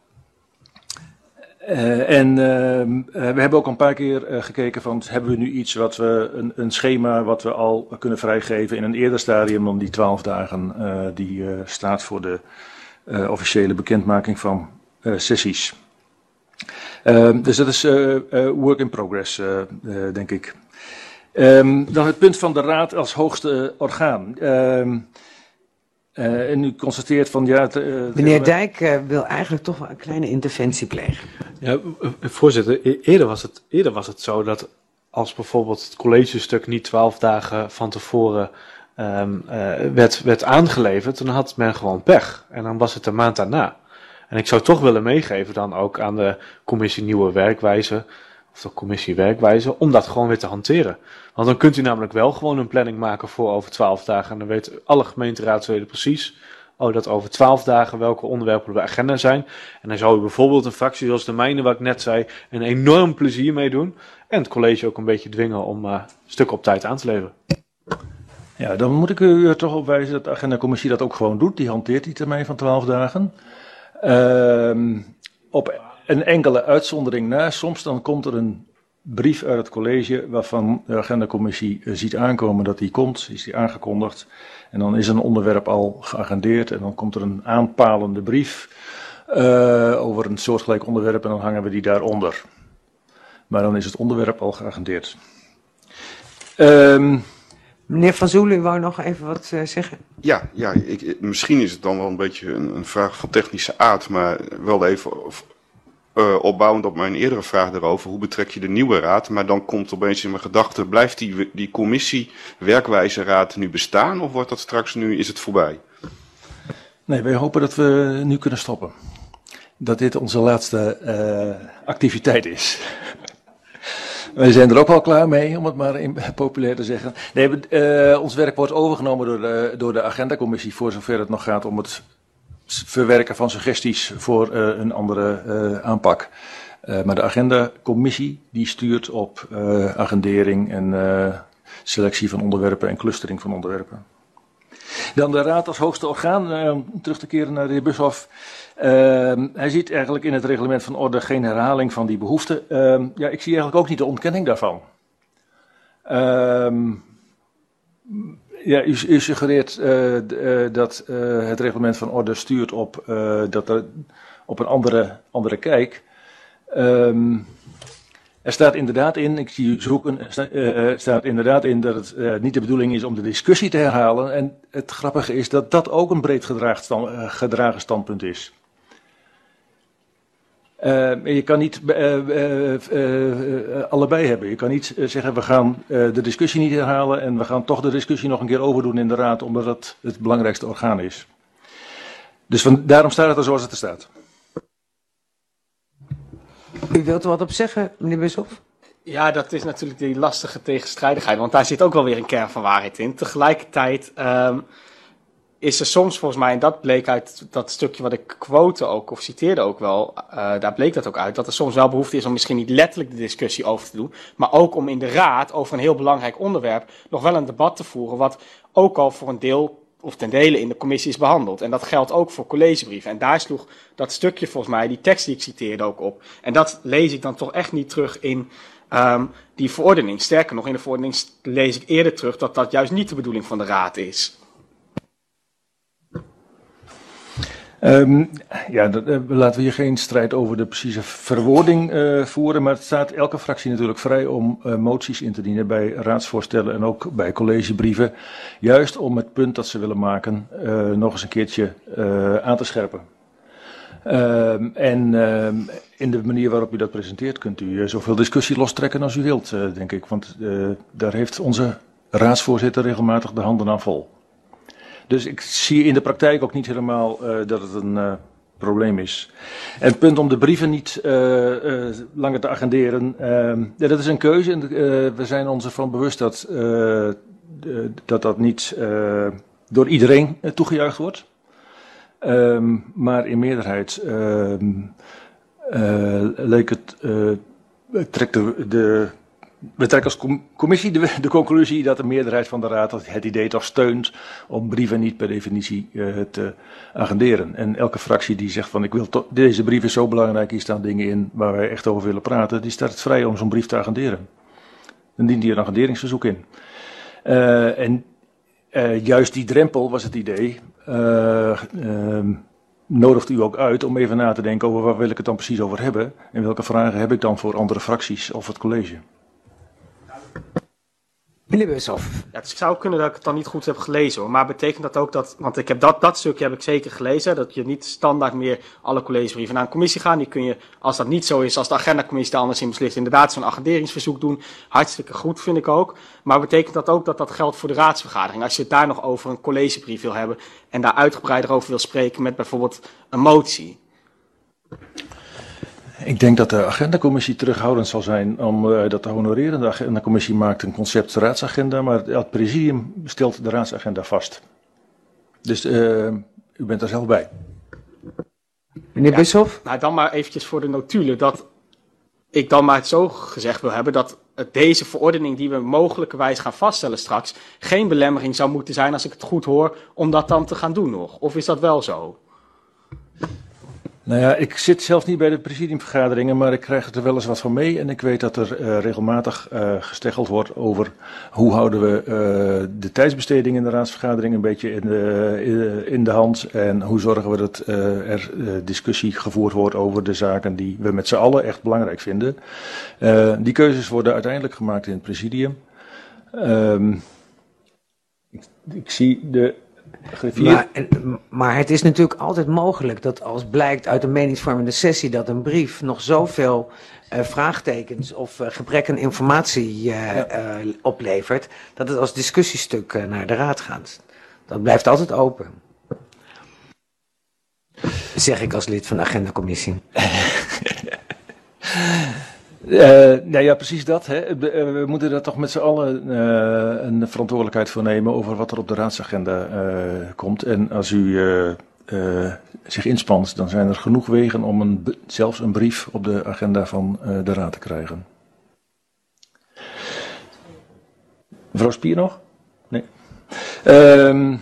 en uh, we hebben ook een paar keer uh, gekeken van, hebben we nu iets wat we, een, een schema wat we al kunnen vrijgeven in een eerder stadium dan die twaalf dagen uh, die uh, staat voor de uh, officiële bekendmaking van uh, sessies. Uh, dus dat is uh, uh, work in progress, uh, uh, denk ik. Um, dan het punt van de raad als hoogste orgaan. Um, Uh, en u constateert van ja... Het, uh, Meneer Dijk uh, wil eigenlijk toch wel een kleine interventie plegen. Ja, voorzitter, eerder was het, eerder was het zo dat als bijvoorbeeld het collegestuk niet twaalf dagen van tevoren um, uh, werd, werd aangeleverd, dan had men gewoon pech. En dan was het een maand daarna. En ik zou toch willen meegeven dan ook aan de commissie Nieuwe Werkwijze, of de commissie Werkwijze, om dat gewoon weer te hanteren. Want dan kunt u namelijk wel gewoon een planning maken voor over twaalf dagen. En dan weten alle gemeenteraadsleden precies, oh, dat over twaalf dagen welke onderwerpen op de agenda zijn. En dan zou u bijvoorbeeld een fractie zoals de mijne, wat ik net zei, een enorm plezier mee doen. En het college ook een beetje dwingen om uh, stukken op tijd aan te leveren. Ja, dan moet ik u er toch op wijzen dat de agendacommissie dat ook gewoon doet. Die hanteert die termijn van twaalf dagen. Uh, op een enkele uitzondering na. Soms dan komt er een brief uit het college waarvan de agendacommissie uh, ziet aankomen dat die komt. Is die aangekondigd. En dan is een onderwerp al geagendeerd. En dan komt er een aanpalende brief uh, over een soortgelijk onderwerp. En dan hangen we die daaronder. Maar dan is het onderwerp al geagendeerd. Um, Meneer Van Zoelen, u wou nog even wat uh, zeggen? Ja, ja ik, misschien is het dan wel een beetje een, een vraag van technische aard, maar wel even of, uh, opbouwend op mijn eerdere vraag erover. Hoe betrek je de nieuwe raad? Maar dan komt opeens in mijn gedachten, blijft die, die commissie werkwijze raad nu bestaan of wordt dat straks nu, is het voorbij? Nee, wij hopen dat we nu kunnen stoppen. Dat dit onze laatste uh, activiteit is. Wij zijn er ook wel klaar mee, om het maar in, populair te zeggen. Nee, uh, ons werk wordt overgenomen door de, door de agendacommissie, voor zover het nog gaat om het verwerken van suggesties voor uh, een andere uh, aanpak. Uh, maar de agendacommissie die stuurt op uh, agendering en uh, selectie van onderwerpen en clustering van onderwerpen. Dan de raad als hoogste orgaan, uh, terug te keren naar de heer Bushoff. Uh, hij ziet eigenlijk in het reglement van orde geen herhaling van die behoefte. Uh, ja, ik zie eigenlijk ook niet de ontkenning daarvan. Uh, ja, u, u suggereert uh, d, uh, dat uh, het reglement van orde stuurt op, uh, dat er, op een andere, andere kijk. Uh, Er staat inderdaad in, ik zie u zoeken, er uh, staat inderdaad in dat het uh, niet de bedoeling is om de discussie te herhalen. En het grappige is dat dat ook een breed gedragen, stand, uh, gedragen standpunt is. Uh, je kan niet uh, uh, uh, uh, allebei hebben. Je kan niet uh, zeggen we gaan uh, de discussie niet herhalen en we gaan toch de discussie nog een keer overdoen in de raad, omdat dat het belangrijkste orgaan is. Dus van, daarom staat het er zoals het er staat. U wilt er wat op zeggen, meneer Bushoff? Ja, dat is natuurlijk die lastige tegenstrijdigheid, want daar zit ook wel weer een kern van waarheid in. Tegelijkertijd um, is er soms volgens mij, en dat bleek uit dat stukje wat ik quote ook, of citeerde ook wel, uh, daar bleek dat ook uit, dat er soms wel behoefte is om misschien niet letterlijk de discussie over te doen, maar ook om in de raad over een heel belangrijk onderwerp nog wel een debat te voeren, wat ook al voor een deel of ten dele in de commissie is behandeld. En dat geldt ook voor collegebrieven. En daar sloeg dat stukje volgens mij, die tekst die ik citeerde ook op. En dat lees ik dan toch echt niet terug in um, die verordening. Sterker nog, in de verordening lees ik eerder terug dat dat juist niet de bedoeling van de raad is. Um, ja, dat, uh, laten we hier geen strijd over de precieze verwoording uh, voeren, maar het staat elke fractie natuurlijk vrij om uh, moties in te dienen bij raadsvoorstellen en ook bij collegebrieven, juist om het punt dat ze willen maken uh, nog eens een keertje uh, aan te scherpen. Uh, en uh, in de manier waarop u dat presenteert kunt u uh, zoveel discussie lostrekken als u wilt, uh, denk ik, want uh, daar heeft onze raadsvoorzitter regelmatig de handen aan vol. Dus ik zie in de praktijk ook niet helemaal uh, dat het een uh, probleem is. En het punt om de brieven niet uh, uh, langer te agenderen, uh, ja, dat is een keuze. En, uh, we zijn ons ervan bewust dat uh, de, dat, dat niet uh, door iedereen uh, toegejuicht wordt. Um, maar in meerderheid uh, uh, leek het, uh, trekt de... de We trekken als commissie de, de conclusie dat de meerderheid van de raad het idee toch steunt om brieven niet per definitie uh, te agenderen. En elke fractie die zegt van ik wil to- deze brief is zo belangrijk, hier staan dingen in waar wij echt over willen praten, die staat vrij om zo'n brief te agenderen. Dan dient hier een agenderingsverzoek in. Uh, en uh, juist die drempel was het idee, uh, uh, nodigt u ook uit om even na te denken over waar wil ik het dan precies over hebben en welke vragen heb ik dan voor andere fracties of het college. Meneer Bushoff. Ja, het zou kunnen dat ik het dan niet goed heb gelezen hoor. Maar betekent dat ook dat, want ik heb dat, dat stukje heb ik zeker gelezen, dat je niet standaard meer alle collegebrieven naar een commissie gaan. Die kun je, als dat niet zo is, als de agendacommissie daar anders in beslist, inderdaad zo'n agenderingsverzoek doen. Hartstikke goed, vind ik ook. Maar betekent dat ook dat dat geldt voor de raadsvergadering? Als je het daar nog over een collegebrief wil hebben en daar uitgebreider over wil spreken met bijvoorbeeld een motie? Ik denk dat de agendacommissie terughoudend zal zijn om uh, dat te honoreren. De agendacommissie maakt een concept raadsagenda, maar het presidium stelt de raadsagenda vast. Dus uh, u bent er zelf bij. Meneer ja, Bushoff? Nou, dan maar eventjes voor de notulen dat ik dan maar het zo gezegd wil hebben dat deze verordening die we mogelijkerwijs gaan vaststellen straks geen belemmering zou moeten zijn, als ik het goed hoor, om dat dan te gaan doen nog. Of is dat wel zo? Nou ja, ik zit zelf niet bij de presidiumvergaderingen, maar ik krijg er wel eens wat van mee. En ik weet dat er uh, regelmatig uh, gesteggeld wordt over hoe houden we uh, de tijdsbesteding in de raadsvergadering een beetje in de, in de hand. En hoe zorgen we dat uh, er uh, discussie gevoerd wordt over de zaken die we met z'n allen echt belangrijk vinden. Uh, die keuzes worden uiteindelijk gemaakt in het presidium. Um, ik, ik zie de... Maar, en, maar het is natuurlijk altijd mogelijk dat als blijkt uit een meningsvormende sessie dat een brief nog zoveel uh, vraagtekens of uh, gebrek aan informatie uh, ja. uh, oplevert, dat het als discussiestuk uh, naar de raad gaat. Dat blijft altijd open. Zeg ik als lid van de agendacommissie. Uh, nou ja, precies dat. Hè. We moeten er toch met z'n allen uh, een verantwoordelijkheid voor nemen over wat er op de raadsagenda uh, komt. En als u uh, uh, zich inspant, dan zijn er genoeg wegen om een, zelfs een brief op de agenda van uh, de raad te krijgen. Mevrouw Spier nog? Nee. Uh,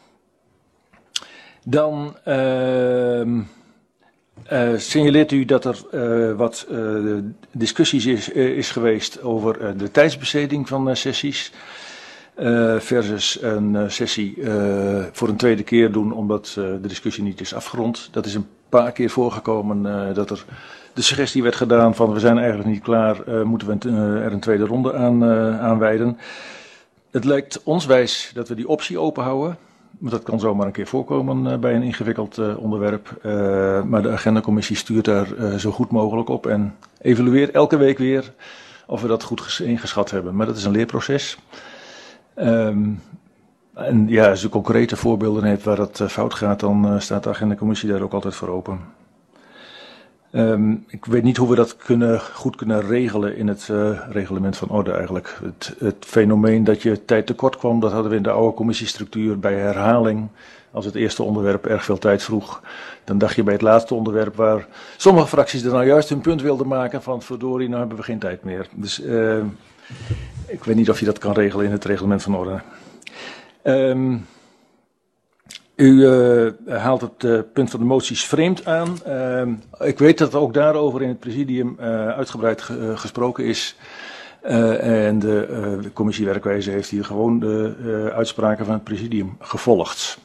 dan... Uh, Uh, signaleert u dat er uh, wat uh, discussies is, uh, is geweest over uh, de tijdsbesteding van uh, sessies uh, versus een uh, sessie uh, voor een tweede keer doen omdat uh, de discussie niet is afgerond. Dat is een paar keer voorgekomen uh, dat er de suggestie werd gedaan van we zijn eigenlijk niet klaar, uh, moeten we uh, er een tweede ronde aan, uh, aan wijden. Het lijkt ons wijs dat we die optie open houden. Maar dat kan zomaar een keer voorkomen uh, bij een ingewikkeld uh, onderwerp. Uh, maar de agendacommissie stuurt daar uh, zo goed mogelijk op en evalueert elke week weer of we dat goed ingeschat hebben. Maar dat is een leerproces. Um, en ja, als u concrete voorbeelden heeft waar dat uh, fout gaat, dan uh, staat de agendacommissie daar ook altijd voor open. Um, ik weet niet hoe we dat kunnen, goed kunnen regelen in het uh, reglement van orde eigenlijk. Het, het fenomeen dat je tijd tekort kwam, dat hadden we in de oude commissiestructuur bij herhaling. Als het eerste onderwerp erg veel tijd vroeg, dan dacht je bij het laatste onderwerp waar sommige fracties er nou juist hun punt wilden maken van verdorie, nou hebben we geen tijd meer. Dus uh, ik weet niet of je dat kan regelen in het reglement van orde. Um, U uh, haalt het uh, punt van de moties vreemd aan. Uh, ik weet dat ook daarover in het presidium uh, uitgebreid ge, uh, gesproken is. Uh, en de, uh, de commissie werkwijze heeft hier gewoon de uh, uitspraken van het presidium gevolgd.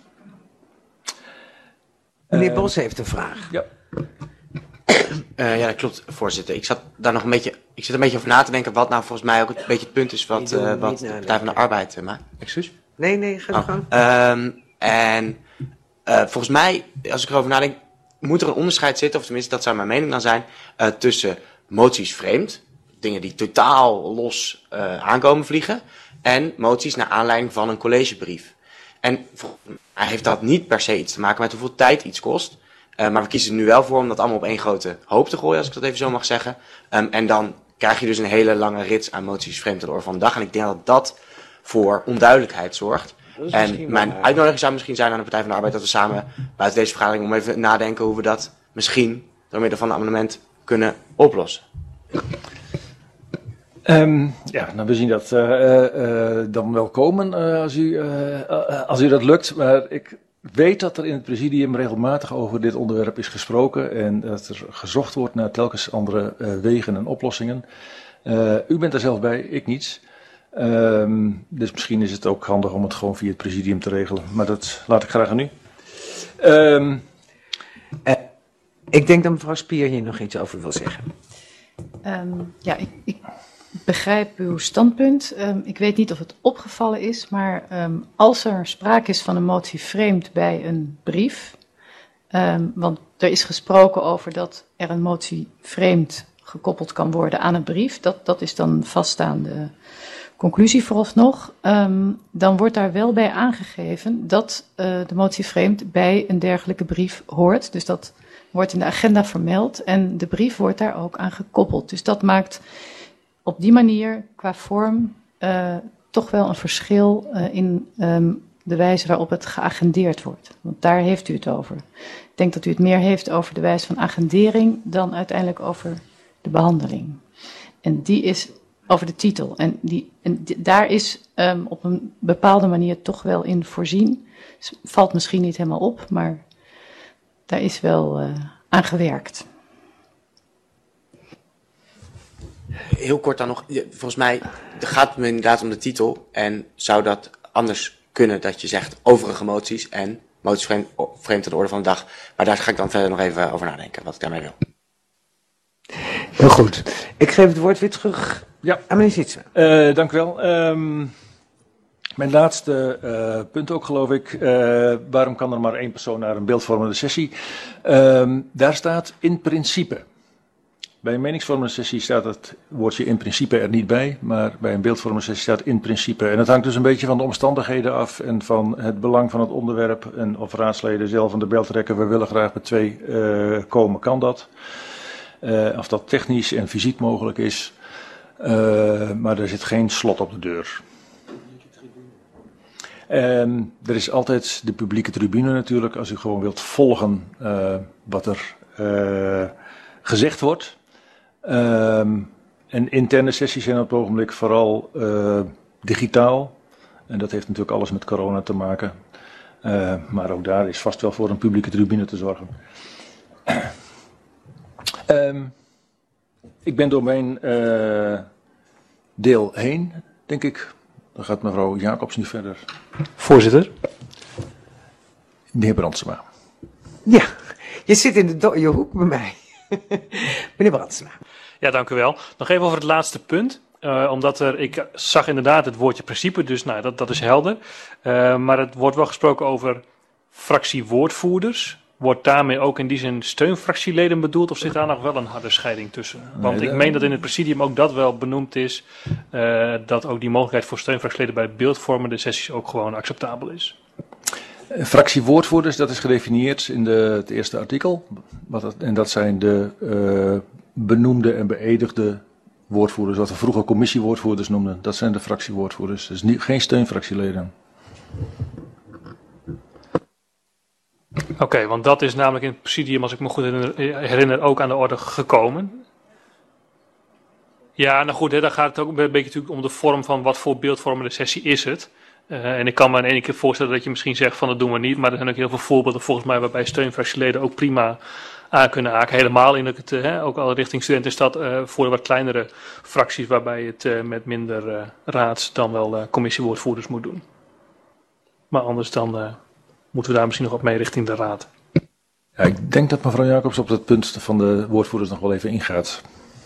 Meneer uh, Bos heeft een vraag. Ja. Uh, ja, dat klopt, voorzitter. Ik zat daar nog een beetje, ik zit een beetje over na te denken wat nou volgens mij ook een beetje het punt is wat, uh, wat de Partij van de Arbeid uh, maakt. Excuus? Nee, nee, ga oh. gang. Um, En uh, volgens mij, als ik erover nadenk, moet er een onderscheid zitten, of tenminste dat zou mijn mening dan zijn, uh, tussen moties vreemd, dingen die totaal los uh, aankomen vliegen, en moties naar aanleiding van een collegebrief. En hij heeft dat niet per se iets te maken met hoeveel tijd iets kost, uh, maar we kiezen er nu wel voor om dat allemaal op één grote hoop te gooien, als ik dat even zo mag zeggen. Um, en dan krijg je dus een hele lange rits aan moties vreemd aan de orde van de dag. En ik denk dat dat voor onduidelijkheid zorgt. En mijn uitnodiging zou misschien zijn aan de Partij van de Arbeid dat we samen buiten deze vergadering om even nadenken hoe we dat misschien door middel van een amendement kunnen oplossen. Um, ja, nou we zien dat uh, uh, dan wel komen uh, als, u, uh, uh, als u dat lukt. Maar ik weet dat er in het presidium regelmatig over dit onderwerp is gesproken en dat er gezocht wordt naar telkens andere uh, wegen en oplossingen. Uh, u bent er zelf bij, ik niet. Um, dus misschien is het ook handig om het gewoon via het presidium te regelen. Maar dat laat ik graag aan u. Um, uh, ik denk dat mevrouw Spier hier nog iets over wil zeggen. Um, ja, ik, ik begrijp uw standpunt. Um, ik weet niet of het opgevallen is, maar um, als er sprake is van een motie vreemd bij een brief, um, want er is gesproken over dat er een motie vreemd gekoppeld kan worden aan een brief, dat, dat is dan vaststaande conclusie vooralsnog, um, dan wordt daar wel bij aangegeven dat uh, de motie vreemd bij een dergelijke brief hoort. Dus dat wordt in de agenda vermeld en de brief wordt daar ook aan gekoppeld. Dus dat maakt op die manier qua vorm uh, toch wel een verschil uh, in um, de wijze waarop het geagendeerd wordt. Want daar heeft u het over. Ik denk dat u het meer heeft over de wijze van agendering dan uiteindelijk over de behandeling. En die is over de titel. En, die, en die, daar is um, op een bepaalde manier toch wel in voorzien. Valt misschien niet helemaal op, maar daar is wel uh, aan gewerkt. Heel kort dan nog, volgens mij gaat het me inderdaad om de titel. En zou dat anders kunnen dat je zegt overige moties en moties vreemd, vreemd aan de orde van de dag. Maar daar ga ik dan verder nog even over nadenken, wat ik daarmee wil. Heel goed. Ik geef het woord weer terug ja. aan meneer Sietsma. Uh, dank u wel. Um, mijn laatste uh, punt ook, geloof ik. Uh, waarom kan er maar één persoon naar een beeldvormende sessie? Um, daar staat in principe. Bij een meningsvormende sessie staat het woordje in principe er niet bij, maar bij een beeldvormende sessie staat in principe. En dat hangt dus een beetje van de omstandigheden af en van het belang van het onderwerp. En of raadsleden zelf aan de bel trekken, we willen graag met twee uh, komen, kan dat. Uh, of dat technisch en fysiek mogelijk is. Uh, maar er zit geen slot op de deur. Um, er is altijd de publieke tribune natuurlijk, als u gewoon wilt volgen uh, wat er uh, gezegd wordt. Um, en interne sessies zijn op het ogenblik vooral uh, digitaal. En dat heeft natuurlijk alles met corona te maken. Uh, maar ook daar is vast wel voor een publieke tribune te zorgen. Um, ik ben door mijn uh, deel heen, denk ik. Dan gaat mevrouw Jacobs nu verder. Voorzitter. De heer Brandsema. Ja, je zit in de dode hoek bij mij. Meneer Brandsema. Ja, dank u wel. Nog even over het laatste punt. Uh, omdat er, ik zag inderdaad het woordje principe, dus nou, dat, dat is helder. Uh, maar het wordt wel gesproken over fractiewoordvoerders. Wordt daarmee ook in die zin steunfractieleden bedoeld of zit daar nog wel een harde scheiding tussen? Want nee, ik meen dat in het presidium ook dat wel benoemd is, uh, dat ook die mogelijkheid voor steunfractieleden bij beeldvormende sessies ook gewoon acceptabel is. Fractiewoordvoerders, dat is gedefinieerd in de, het eerste artikel. Wat het, en dat zijn de uh, benoemde en beëdigde woordvoerders, wat we vroeger commissiewoordvoerders noemden. Dat zijn de fractiewoordvoerders, dus niet, geen steunfractieleden. Oké, okay, want dat is namelijk in het presidium, als ik me goed herinner, herinner ook aan de orde gekomen. Ja, nou goed, hè, dan gaat het ook een beetje natuurlijk om de vorm van wat voor beeldvormende sessie is het. Uh, en ik kan me in één keer voorstellen dat je misschien zegt van dat doen we niet, maar er zijn ook heel veel voorbeelden volgens mij waarbij steunfractieleden ook prima aan kunnen haken. Helemaal in het, uh, hè, ook al richting studentenstad uh, voor de wat kleinere fracties waarbij het uh, met minder uh, raads dan wel uh, commissiewoordvoerders moet doen. Maar anders dan uh, moeten we daar misschien nog wat mee richting de raad. Ja, ik denk dat mevrouw Jacobs op het punt van de woordvoerders nog wel even ingaat.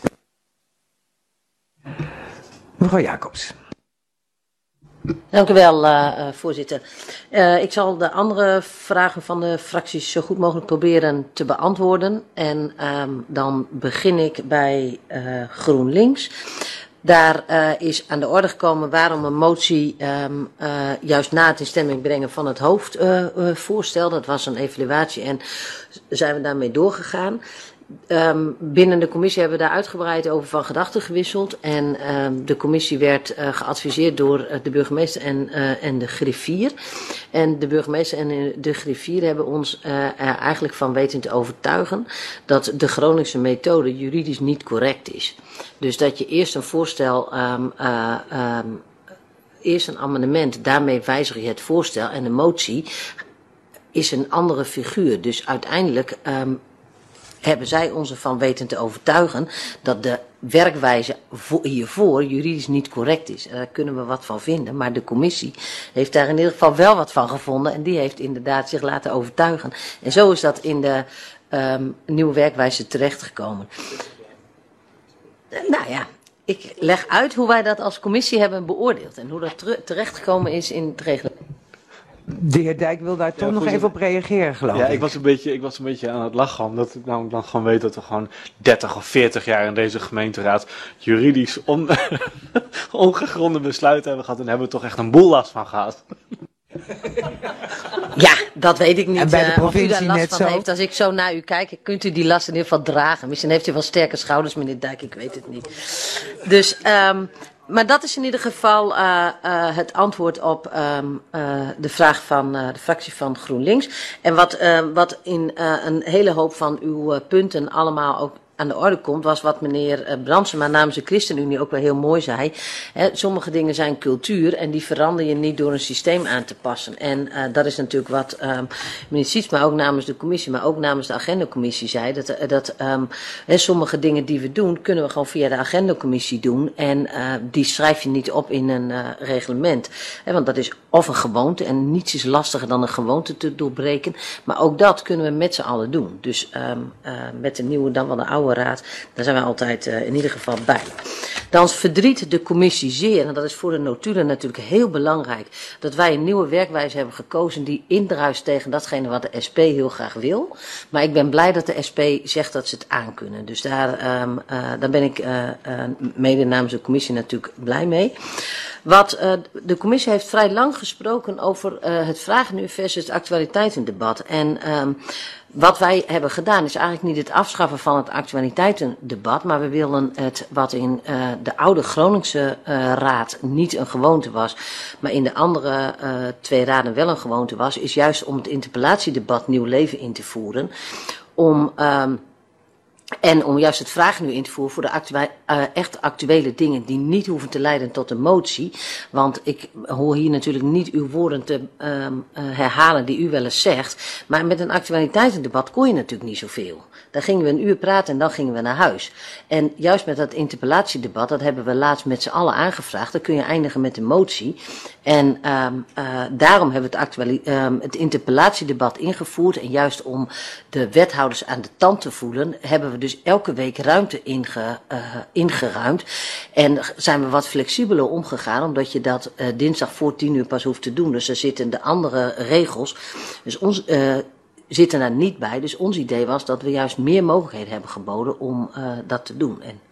Mevrouw Jacobs. Dank u wel, uh, voorzitter. Uh, ik zal de andere vragen van de fracties zo goed mogelijk proberen te beantwoorden. En um, dan begin ik bij uh, GroenLinks. Daar uh, is aan de orde gekomen waarom een motie um, uh, juist na het in stemming brengen van het hoofdvoorstel. Uh, uh, dat was een evaluatie en zijn we daarmee doorgegaan. Um, binnen de commissie hebben we daar uitgebreid over van gedachten gewisseld. En um, de commissie werd uh, geadviseerd door uh, de burgemeester en, uh, en de griffier. En de burgemeester en de griffier hebben ons uh, er eigenlijk van weten te overtuigen dat de Groningse methode juridisch niet correct is. Dus dat je eerst een voorstel, um, uh, um, eerst een amendement, daarmee wijzig je het voorstel en de motie is een andere figuur. Dus uiteindelijk um, hebben zij ons ervan weten te overtuigen dat de werkwijze hiervoor juridisch niet correct is. Daar kunnen we wat van vinden, maar de commissie heeft daar in ieder geval wel wat van gevonden en die heeft inderdaad zich laten overtuigen. En zo is dat in de um, nieuwe werkwijze terechtgekomen. Nou ja, ik leg uit hoe wij dat als commissie hebben beoordeeld en hoe dat ter- terechtgekomen is in het reglement. De heer Dijk wil daar toch Ja, nog even op reageren, geloof Ja, ik. ik was, een beetje, ik was een beetje aan het lachen, omdat ik nou dan gewoon weet dat we gewoon dertig of veertig jaar in deze gemeenteraad juridisch on, ongegronde besluiten hebben gehad en hebben we toch echt een boel last van gehad. Ja, dat weet ik niet. En bij de uh, of u daar provincie last net van zo? heeft. Als ik zo naar u kijk, kunt u die last in ieder geval dragen. Misschien heeft u wel sterke schouders, meneer Dijk, ik weet het niet. Dus, um, maar dat is in ieder geval uh, uh, het antwoord op um, uh, de vraag van uh, de fractie van GroenLinks. En wat, uh, wat in uh, een hele hoop van uw uh, punten allemaal ook aan de orde komt, was wat meneer Brandsema namens de ChristenUnie ook wel heel mooi zei. He, sommige dingen zijn cultuur en die verander je niet door een systeem aan te passen. En uh, dat is natuurlijk wat um, meneer Sietsma ook namens de commissie, maar ook namens de agendacommissie zei. Dat, dat um, he, sommige dingen die we doen, kunnen we gewoon via de agendacommissie doen. En uh, die schrijf je niet op in een uh, reglement. He, want dat is of een gewoonte en niets is lastiger dan een gewoonte te doorbreken. Maar ook dat kunnen we met z'n allen doen. Dus um, uh, met de nieuwe dan wel de oude raad, daar zijn we altijd uh, in ieder geval bij. Dan verdriet de commissie zeer, en dat is voor de notulen natuurlijk heel belangrijk, dat wij een nieuwe werkwijze hebben gekozen die indruist tegen datgene wat de S P heel graag wil. Maar ik ben blij dat de S P zegt dat ze het aankunnen. Dus daar, um, uh, daar ben ik uh, uh, mede namens de commissie natuurlijk blij mee. Wat uh, de commissie heeft vrij lang gesproken over uh, het vragenuur versus het actualiteitendebat. En um, wat wij hebben gedaan is eigenlijk niet het afschaffen van het actualiteitendebat, maar we willen het wat in uh, de oude Groningse uh, raad niet een gewoonte was, maar in de andere uh, twee raden wel een gewoonte was, is juist om het interpellatiedebat nieuw leven in te voeren. Om um, En om juist het vragenuur in te voeren voor de actua uh, echt actuele dingen die niet hoeven te leiden tot een motie. Want ik hoor hier natuurlijk niet uw woorden te um, uh, herhalen die u wel eens zegt. Maar met een actualiteitendebat kon je natuurlijk niet zoveel. Dan gingen we een uur praten en dan gingen we naar huis. En juist met dat interpellatiedebat, dat hebben we laatst met z'n allen aangevraagd. Dan kun je eindigen met een motie. En um, uh, daarom hebben we het, um, het interpellatiedebat ingevoerd. En juist om de wethouders aan de tand te voelen, hebben we dus elke week ruimte inge, uh, ingeruimd. En zijn we wat flexibeler omgegaan, omdat je dat uh, dinsdag voor tien uur pas hoeft te doen. Dus er zitten de andere regels. Dus ons uh, zitten daar niet bij. Dus ons idee was dat we juist meer mogelijkheden hebben geboden om uh, dat te doen. En...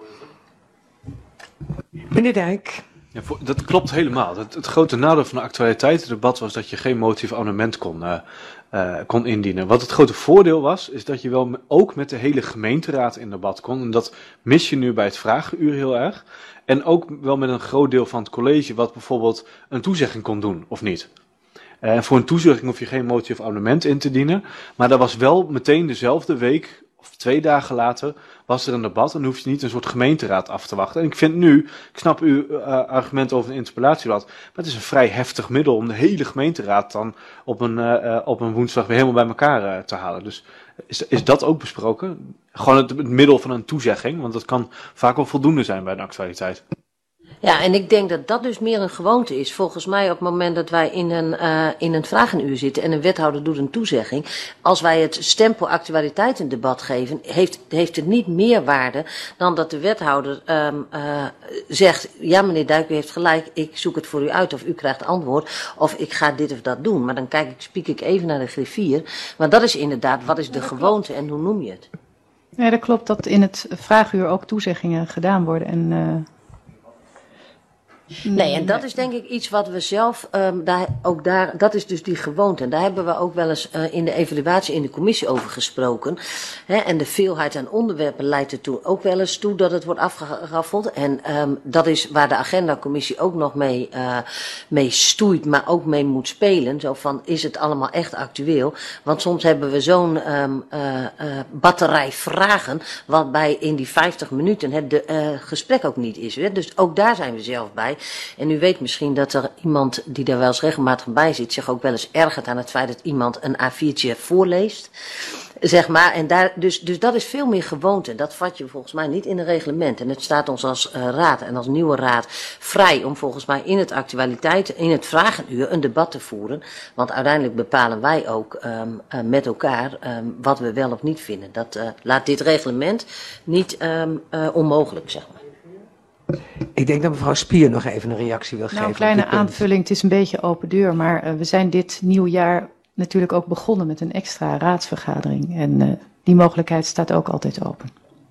Meneer Dijk. Ja, voor, dat klopt helemaal. Het, het grote nadeel van het actualiteitendebat was dat je geen motie of amendement kon, uh, uh, kon indienen. Wat het grote voordeel was, is dat je wel me, ook met de hele gemeenteraad in debat kon. En dat mis je nu bij het vragenuur heel erg. En ook wel met een groot deel van het college wat bijvoorbeeld een toezegging kon doen, of niet. En uh, voor een toezegging hoef je geen motie of amendement in te dienen. Maar dat was wel meteen dezelfde week, of twee dagen later, was er een debat en dan hoef je niet een soort gemeenteraad af te wachten. En ik vind nu, ik snap uw uh, argument over een interpellatiedebat, maar het is een vrij heftig middel om de hele gemeenteraad dan op een, uh, op een woensdag weer helemaal bij elkaar uh, te halen. Dus is, is dat ook besproken? Gewoon het, het middel van een toezegging, want dat kan vaak wel voldoende zijn bij de actualiteit. Ja, en ik denk dat dat dus meer een gewoonte is. Volgens mij op het moment dat wij in een, uh, in een vragenuur zitten en een wethouder doet een toezegging, als wij het stempel actualiteitendebat geven, heeft, heeft het niet meer waarde dan dat de wethouder um, uh, zegt, ja meneer Dijk, u heeft gelijk, ik zoek het voor u uit of u krijgt antwoord of ik ga dit of dat doen. Maar dan kijk ik, spiek ik even naar de griffier. Maar dat is inderdaad, wat is de gewoonte en hoe noem je het? Ja, dat klopt dat in het vraaguur ook toezeggingen gedaan worden en... Uh... Nee, en dat is denk ik iets wat we zelf, um, daar, ook daar, dat is dus die gewoonte. En daar hebben we ook wel eens uh, in de evaluatie in de commissie over gesproken. Hè, en de veelheid aan onderwerpen leidt ertoe ook wel eens toe dat het wordt afgeraffeld. En um, dat is waar de agendacommissie ook nog mee, uh, mee stoeit, maar ook mee moet spelen. Zo van, is het allemaal echt actueel? Want soms hebben we zo'n um, uh, uh, batterij vragen, wat bij in die vijftig minuten het de, uh, gesprek ook niet is. Hè? Dus ook daar zijn we zelf bij. En u weet misschien dat er iemand die daar wel eens regelmatig bij zit, zich ook wel eens ergert aan het feit dat iemand een A viertje voorleest. Zeg maar, en daar, dus, dus dat is veel meer gewoonte. Dat vat je volgens mij niet in een reglement. En het staat ons als uh, raad en als nieuwe raad vrij om volgens mij in het actualiteit, in het vragenuur, een debat te voeren. Want uiteindelijk bepalen wij ook um, uh, met elkaar um, wat we wel of niet vinden. Dat uh, laat dit reglement niet um, uh, onmogelijk, zeg maar. Ik denk dat mevrouw Spier nog even een reactie wil nou, geven. een kleine op dit punt. aanvulling. Het is een beetje open deur, maar uh, we zijn dit nieuw jaar natuurlijk ook begonnen met een extra raadsvergadering. En uh, die mogelijkheid staat ook altijd open.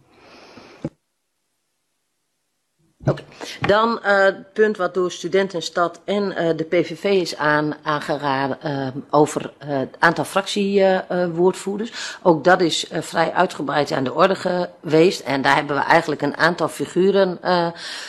Oké, okay. Dan uh, het punt wat door Studentenstad en uh, de P V V is aan, aangeraden uh, over uh, het aantal fractiewoordvoerders. Uh, Ook dat is uh, vrij uitgebreid aan de orde geweest. En daar hebben we eigenlijk een aantal figuren uh,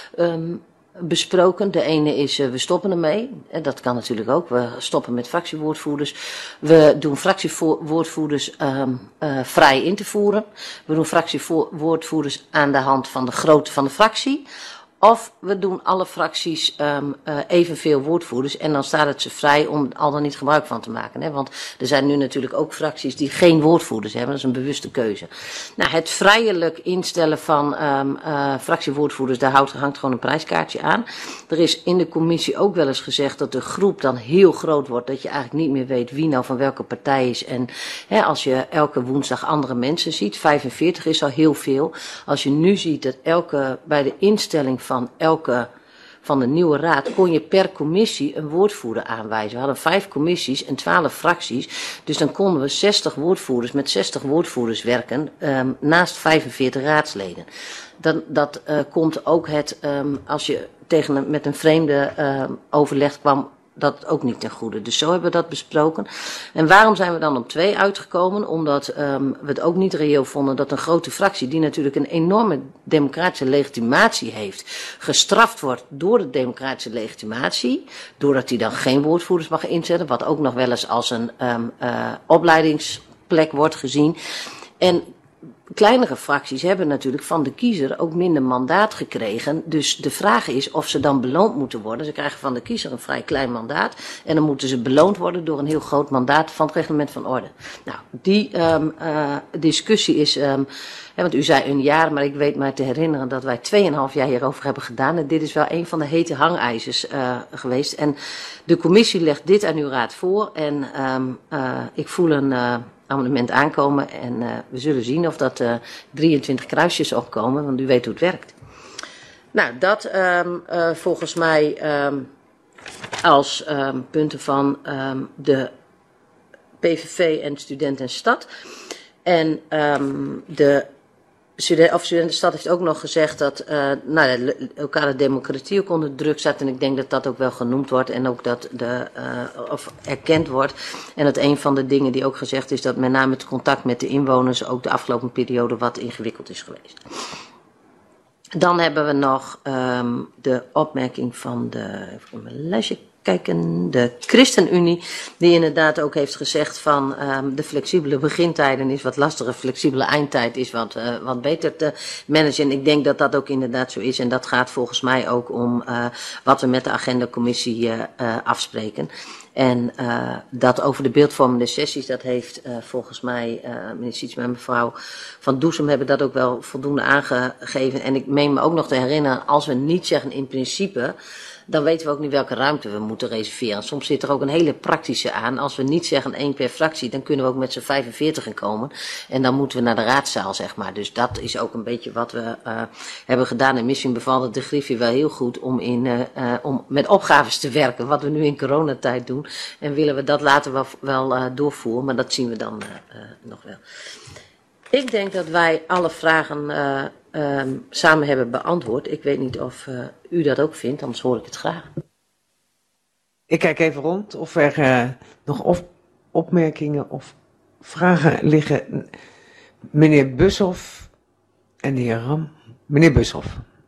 um, besproken. De ene is, uh, we stoppen ermee. En dat kan natuurlijk ook. We stoppen met fractiewoordvoerders. We doen fractiewoordvoerders um, uh, vrij in te voeren. We doen fractiewoordvoerders aan de hand van de grootte van de fractie. Of we doen alle fracties um, uh, evenveel woordvoerders en dan staat het ze vrij om al dan niet gebruik van te maken. Hè? Want er zijn nu natuurlijk ook fracties die geen woordvoerders hebben. Dat is een bewuste keuze. Nou, het vrijelijk instellen van um, uh, fractiewoordvoerders, daar houdt, hangt gewoon een prijskaartje aan. Er is in de commissie ook wel eens gezegd dat de groep dan heel groot wordt. Dat je eigenlijk niet meer weet wie nou van welke partij is. En hè, als je elke woensdag andere mensen ziet, vijfenveertig is al heel veel. Als je nu ziet dat elke, bij de instelling van van elke van de nieuwe raad kon je per commissie een woordvoerder aanwijzen. We hadden vijf commissies en twaalf fracties. Dus dan konden we zestig woordvoerders met zestig woordvoerders werken um, naast vijfenveertig raadsleden. Dan, dat uh, komt ook het, um, als je tegen een, met een vreemde uh, overleg kwam, dat ook niet ten goede. Dus zo hebben we dat besproken. En waarom zijn we dan op twee uitgekomen? Omdat um, we het ook niet reëel vonden dat een grote fractie, die natuurlijk een enorme democratische legitimatie heeft, gestraft wordt door de democratische legitimatie, doordat hij dan geen woordvoerders mag inzetten, wat ook nog wel eens als een um, uh, opleidingsplek wordt gezien. En kleinere fracties hebben natuurlijk van de kiezer ook minder mandaat gekregen. Dus de vraag is of ze dan beloond moeten worden. Ze krijgen van de kiezer een vrij klein mandaat. En dan moeten ze beloond worden door een heel groot mandaat van het reglement van orde. Nou, die um, uh, discussie is, um, hè, want u zei een jaar, maar ik weet mij te herinneren dat wij tweeënhalf jaar hierover hebben gedaan. En dit is wel een van de hete hangijzers uh, geweest. En de commissie legt dit aan uw raad voor. En um, uh, ik voel een Uh, amendement aankomen en uh, we zullen zien of dat uh, drieëntwintig kruisjes opkomen, want u weet hoe het werkt. Nou, dat um, uh, volgens mij um, als um, punten van um, de P V V en Studenten en Stad. En um, de Student, of Studentenstad heeft ook nog gezegd dat uh, nou, de lokale democratie ook onder druk staat. En ik denk dat dat ook wel genoemd wordt en ook dat de, uh, of erkend wordt. En dat een van de dingen die ook gezegd is dat met name het contact met de inwoners ook de afgelopen periode wat ingewikkeld is geweest. Dan hebben we nog um, de opmerking van de, even mijn lijstje kijken, de ChristenUnie, die inderdaad ook heeft gezegd van um, de flexibele begintijden is wat lastiger, flexibele eindtijd is wat, uh, wat beter te managen. En ik denk dat dat ook inderdaad zo is en dat gaat volgens mij ook om uh, wat we met de agendacommissie uh, uh, afspreken. En uh, dat over de beeldvormende sessies, dat heeft uh, volgens mij uh, meneer Sietsma en mevrouw Van Doesem hebben dat ook wel voldoende aangegeven. En ik meen me ook nog te herinneren, als we niet zeggen in principe, dan weten we ook niet welke ruimte we moeten reserveren. Soms zit er ook een hele praktische aan. Als we niet zeggen één per fractie, dan kunnen we ook met z'n vijfenveertig gaan komen. En dan moeten we naar de raadzaal, zeg maar. Dus dat is ook een beetje wat we uh, hebben gedaan. En misschien bevalt het de Griffie wel heel goed om, in, uh, uh, om met opgaves te werken, wat we nu in coronatijd doen. En willen we dat later wel, wel uh, doorvoeren, maar dat zien we dan uh, uh, nog wel. Ik denk dat wij alle vragen uh, um, samen hebben beantwoord. Ik weet niet of uh, u dat ook vindt, anders hoor ik het graag. Ik kijk even rond of er uh, nog op opmerkingen of vragen liggen. Meneer Bushoff en de heer Ram. Meneer Bushoff.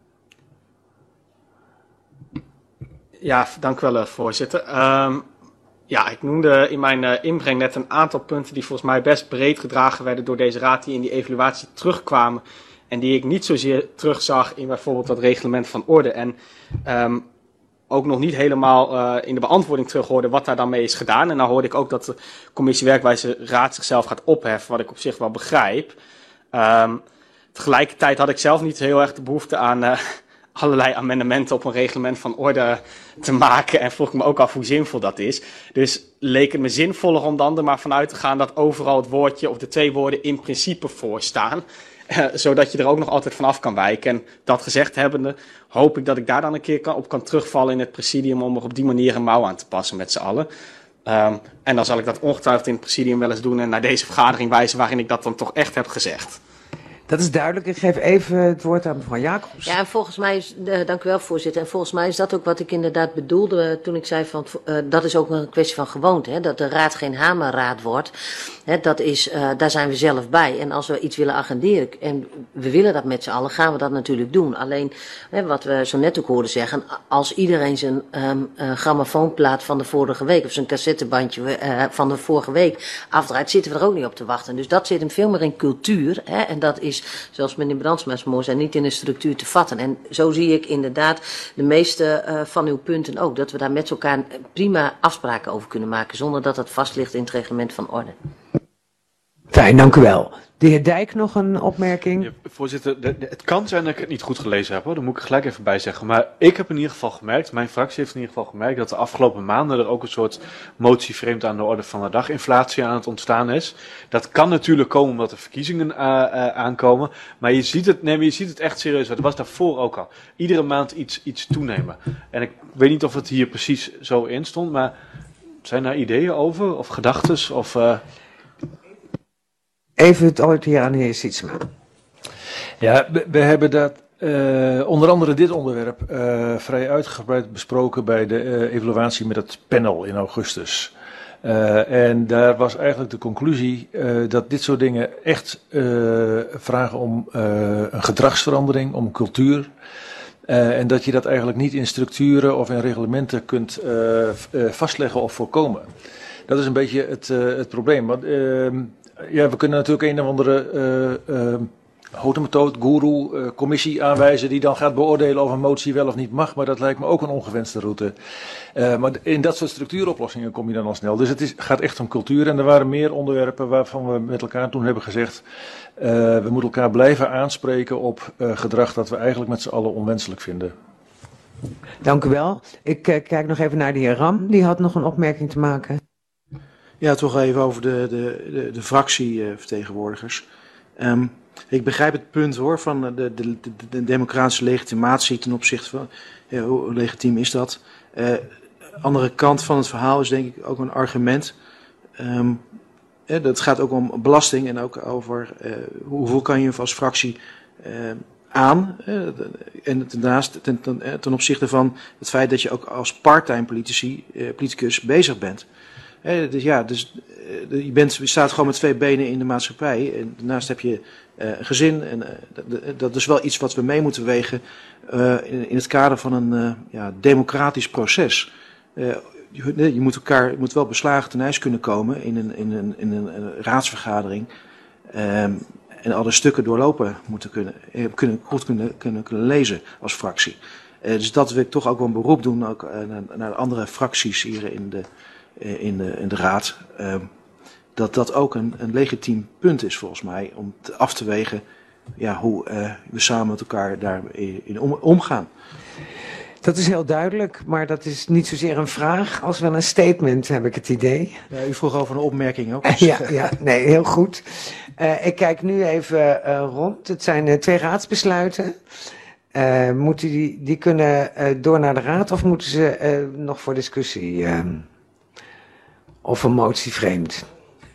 Ja, dank u wel, voorzitter. Um, ja, ik noemde in mijn uh, inbreng net een aantal punten die volgens mij best breed gedragen werden door deze raad, die in die evaluatie terugkwamen en die ik niet zozeer terugzag in bijvoorbeeld dat reglement van orde en um, ook nog niet helemaal uh, in de beantwoording terughoorde wat daar dan mee is gedaan. En nou hoorde ik ook dat de commissie werkwijze raad zichzelf gaat opheffen, wat ik op zich wel begrijp. Um, tegelijkertijd had ik zelf niet heel erg de behoefte aan uh, allerlei amendementen op een reglement van orde te maken. En vroeg ik me ook af hoe zinvol dat is. Dus leek het me zinvoller om dan er maar vanuit te gaan dat overal het woordje of de twee woorden in principe voor staan. Uh, zodat je er ook nog altijd vanaf kan wijken. En dat gezegd hebbende, hoop ik dat ik daar dan een keer kan, op kan terugvallen in het presidium om er op die manier een mouw aan te passen met z'n allen. Um, en dan zal ik dat ongetwijfeld in het presidium wel eens doen en naar deze vergadering wijzen waarin ik dat dan toch echt heb gezegd. Dat is duidelijk. Ik geef even het woord aan mevrouw Jacobs. Ja, en volgens mij is, uh, dank u wel voorzitter, en volgens mij is dat ook wat ik inderdaad bedoelde uh, toen ik zei van, uh, dat is ook een kwestie van gewoonte, hè, dat de raad geen hamerraad wordt. Hè, dat is, uh, daar zijn we zelf bij. En als we iets willen agenderen, en we willen dat met z'n allen, gaan we dat natuurlijk doen. Alleen, hè, wat we zo net ook hoorden zeggen, als iedereen zijn um, uh, grammofoonplaat van de vorige week, of zijn cassettebandje uh, van de vorige week afdraait, zitten we er ook niet op te wachten. Dus dat zit hem veel meer in cultuur, hè, en dat is, zoals meneer Brandsma zo mooi zei, niet in de structuur te vatten. En zo zie ik inderdaad de meeste uh, van uw punten ook. Dat we daar met elkaar prima afspraken over kunnen maken, zonder dat dat vast ligt in het reglement van orde. Fijn, dank u wel. De heer Dijk, nog een opmerking? Ja, voorzitter, de, de, het kan zijn dat ik het niet goed gelezen heb, hoor. Daar moet ik er gelijk even bij zeggen. Maar ik heb in ieder geval gemerkt, mijn fractie heeft in ieder geval gemerkt, dat de afgelopen maanden er ook een soort motie vreemd aan de orde van de dag inflatie aan het ontstaan is. Dat kan natuurlijk komen omdat er verkiezingen uh, uh, aankomen. Maar je ziet het, nee, maar je ziet het echt serieus. Dat was daarvoor ook al. Iedere maand iets, iets toenemen. En ik weet niet of het hier precies zo in stond, maar zijn daar ideeën over? Of gedachtes? Of... Uh... Even het ooit hier aan de heer Sietsma. Ja, we, we hebben dat, uh, onder andere dit onderwerp, uh, vrij uitgebreid besproken bij de uh, evaluatie met het panel in augustus. Uh, en daar was eigenlijk de conclusie uh, dat dit soort dingen echt uh, vragen om uh, een gedragsverandering, om cultuur. Uh, en dat je dat eigenlijk niet in structuren of in reglementen kunt uh, uh, vastleggen of voorkomen. Dat is een beetje het, uh, het probleem. Want, uh, ja, we kunnen natuurlijk een of andere uh, uh, hotemethode, guru, uh, commissie aanwijzen die dan gaat beoordelen of een motie wel of niet mag. Maar dat lijkt me ook een ongewenste route. Uh, maar in dat soort structuuroplossingen kom je dan al snel. Dus het is, gaat echt om cultuur. En er waren meer onderwerpen waarvan we met elkaar toen hebben gezegd, uh, we moeten elkaar blijven aanspreken op uh, gedrag dat we eigenlijk met z'n allen onwenselijk vinden. Dank u wel. Ik uh, kijk nog even naar de heer Ram. Die had nog een opmerking te maken. Ja, toch even over de, de, de, de fractievertegenwoordigers. Um, ik begrijp het punt hoor van de, de, de, de democratische legitimatie ten opzichte van ja, hoe legitiem is dat. Uh, andere kant van het verhaal is denk ik ook een argument. Um, ja, dat gaat ook om belasting en ook over uh, hoeveel kan je als fractie uh, aan. Uh, en daarnaast ten, ten, ten opzichte van het feit dat je ook als part-time politici, uh, politicus bezig bent. He, dus ja, dus, uh, je, bent, je staat gewoon met twee benen in de maatschappij. En daarnaast heb je uh, een gezin. En, uh, dat, dat is wel iets wat we mee moeten wegen uh, in, in het kader van een uh, ja, democratisch proces. Uh, je, je, moet elkaar, je moet wel beslagen ten ijs kunnen komen in een, in een, in een, een raadsvergadering. Um, en alle stukken doorlopen moeten kunnen, kunnen, goed kunnen, kunnen, kunnen lezen als fractie. Uh, dus dat wil ik toch ook wel een beroep doen ook, uh, naar, naar andere fracties hier in de... In de, in de raad, uh, dat dat ook een, een legitiem punt is volgens mij om te, af te wegen ja, hoe uh, we samen met elkaar daarin in om, omgaan. Dat is heel duidelijk, maar dat is niet zozeer een vraag als wel een statement, heb ik het idee. Ja, u vroeg over een opmerking ook. Dus. ja, ja, nee, heel goed. Uh, ik kijk nu even uh, rond. Het zijn uh, twee raadsbesluiten. Uh, moeten die, die kunnen uh, door naar de raad of moeten ze uh, nog voor discussie... Uh, Of een motie vreemd.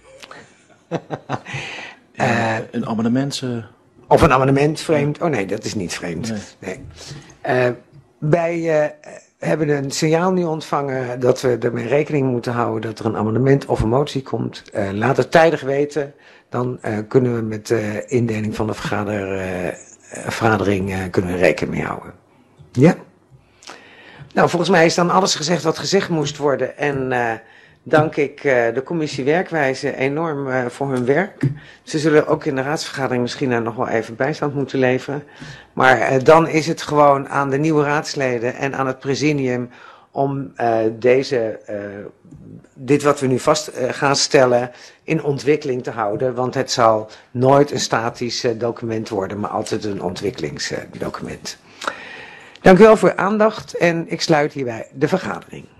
uh, een amendement. Uh... Of een amendement vreemd. Oh nee, dat is niet vreemd. Nee. Nee. Uh, wij uh, hebben een signaal nu ontvangen dat we ermee rekening moeten houden dat er een amendement of een motie komt. Uh, laat het tijdig weten. Dan uh, kunnen we met de uh, indeling van de vergader, uh, vergadering uh, kunnen we rekening mee houden. Ja? Nou, volgens mij is dan alles gezegd wat gezegd moest worden. En... Uh, dank ik uh, de commissie Werkwijze enorm uh, voor hun werk. Ze zullen ook in de raadsvergadering misschien daar nog wel even bijstand moeten leveren. Maar uh, dan is het gewoon aan de nieuwe raadsleden en aan het presidium om uh, deze, uh, dit wat we nu vast uh, gaan stellen in ontwikkeling te houden. Want het zal nooit een statisch uh, document worden, maar altijd een ontwikkelingsdocument. Uh, Dank u wel voor uw aandacht en ik sluit hierbij de vergadering.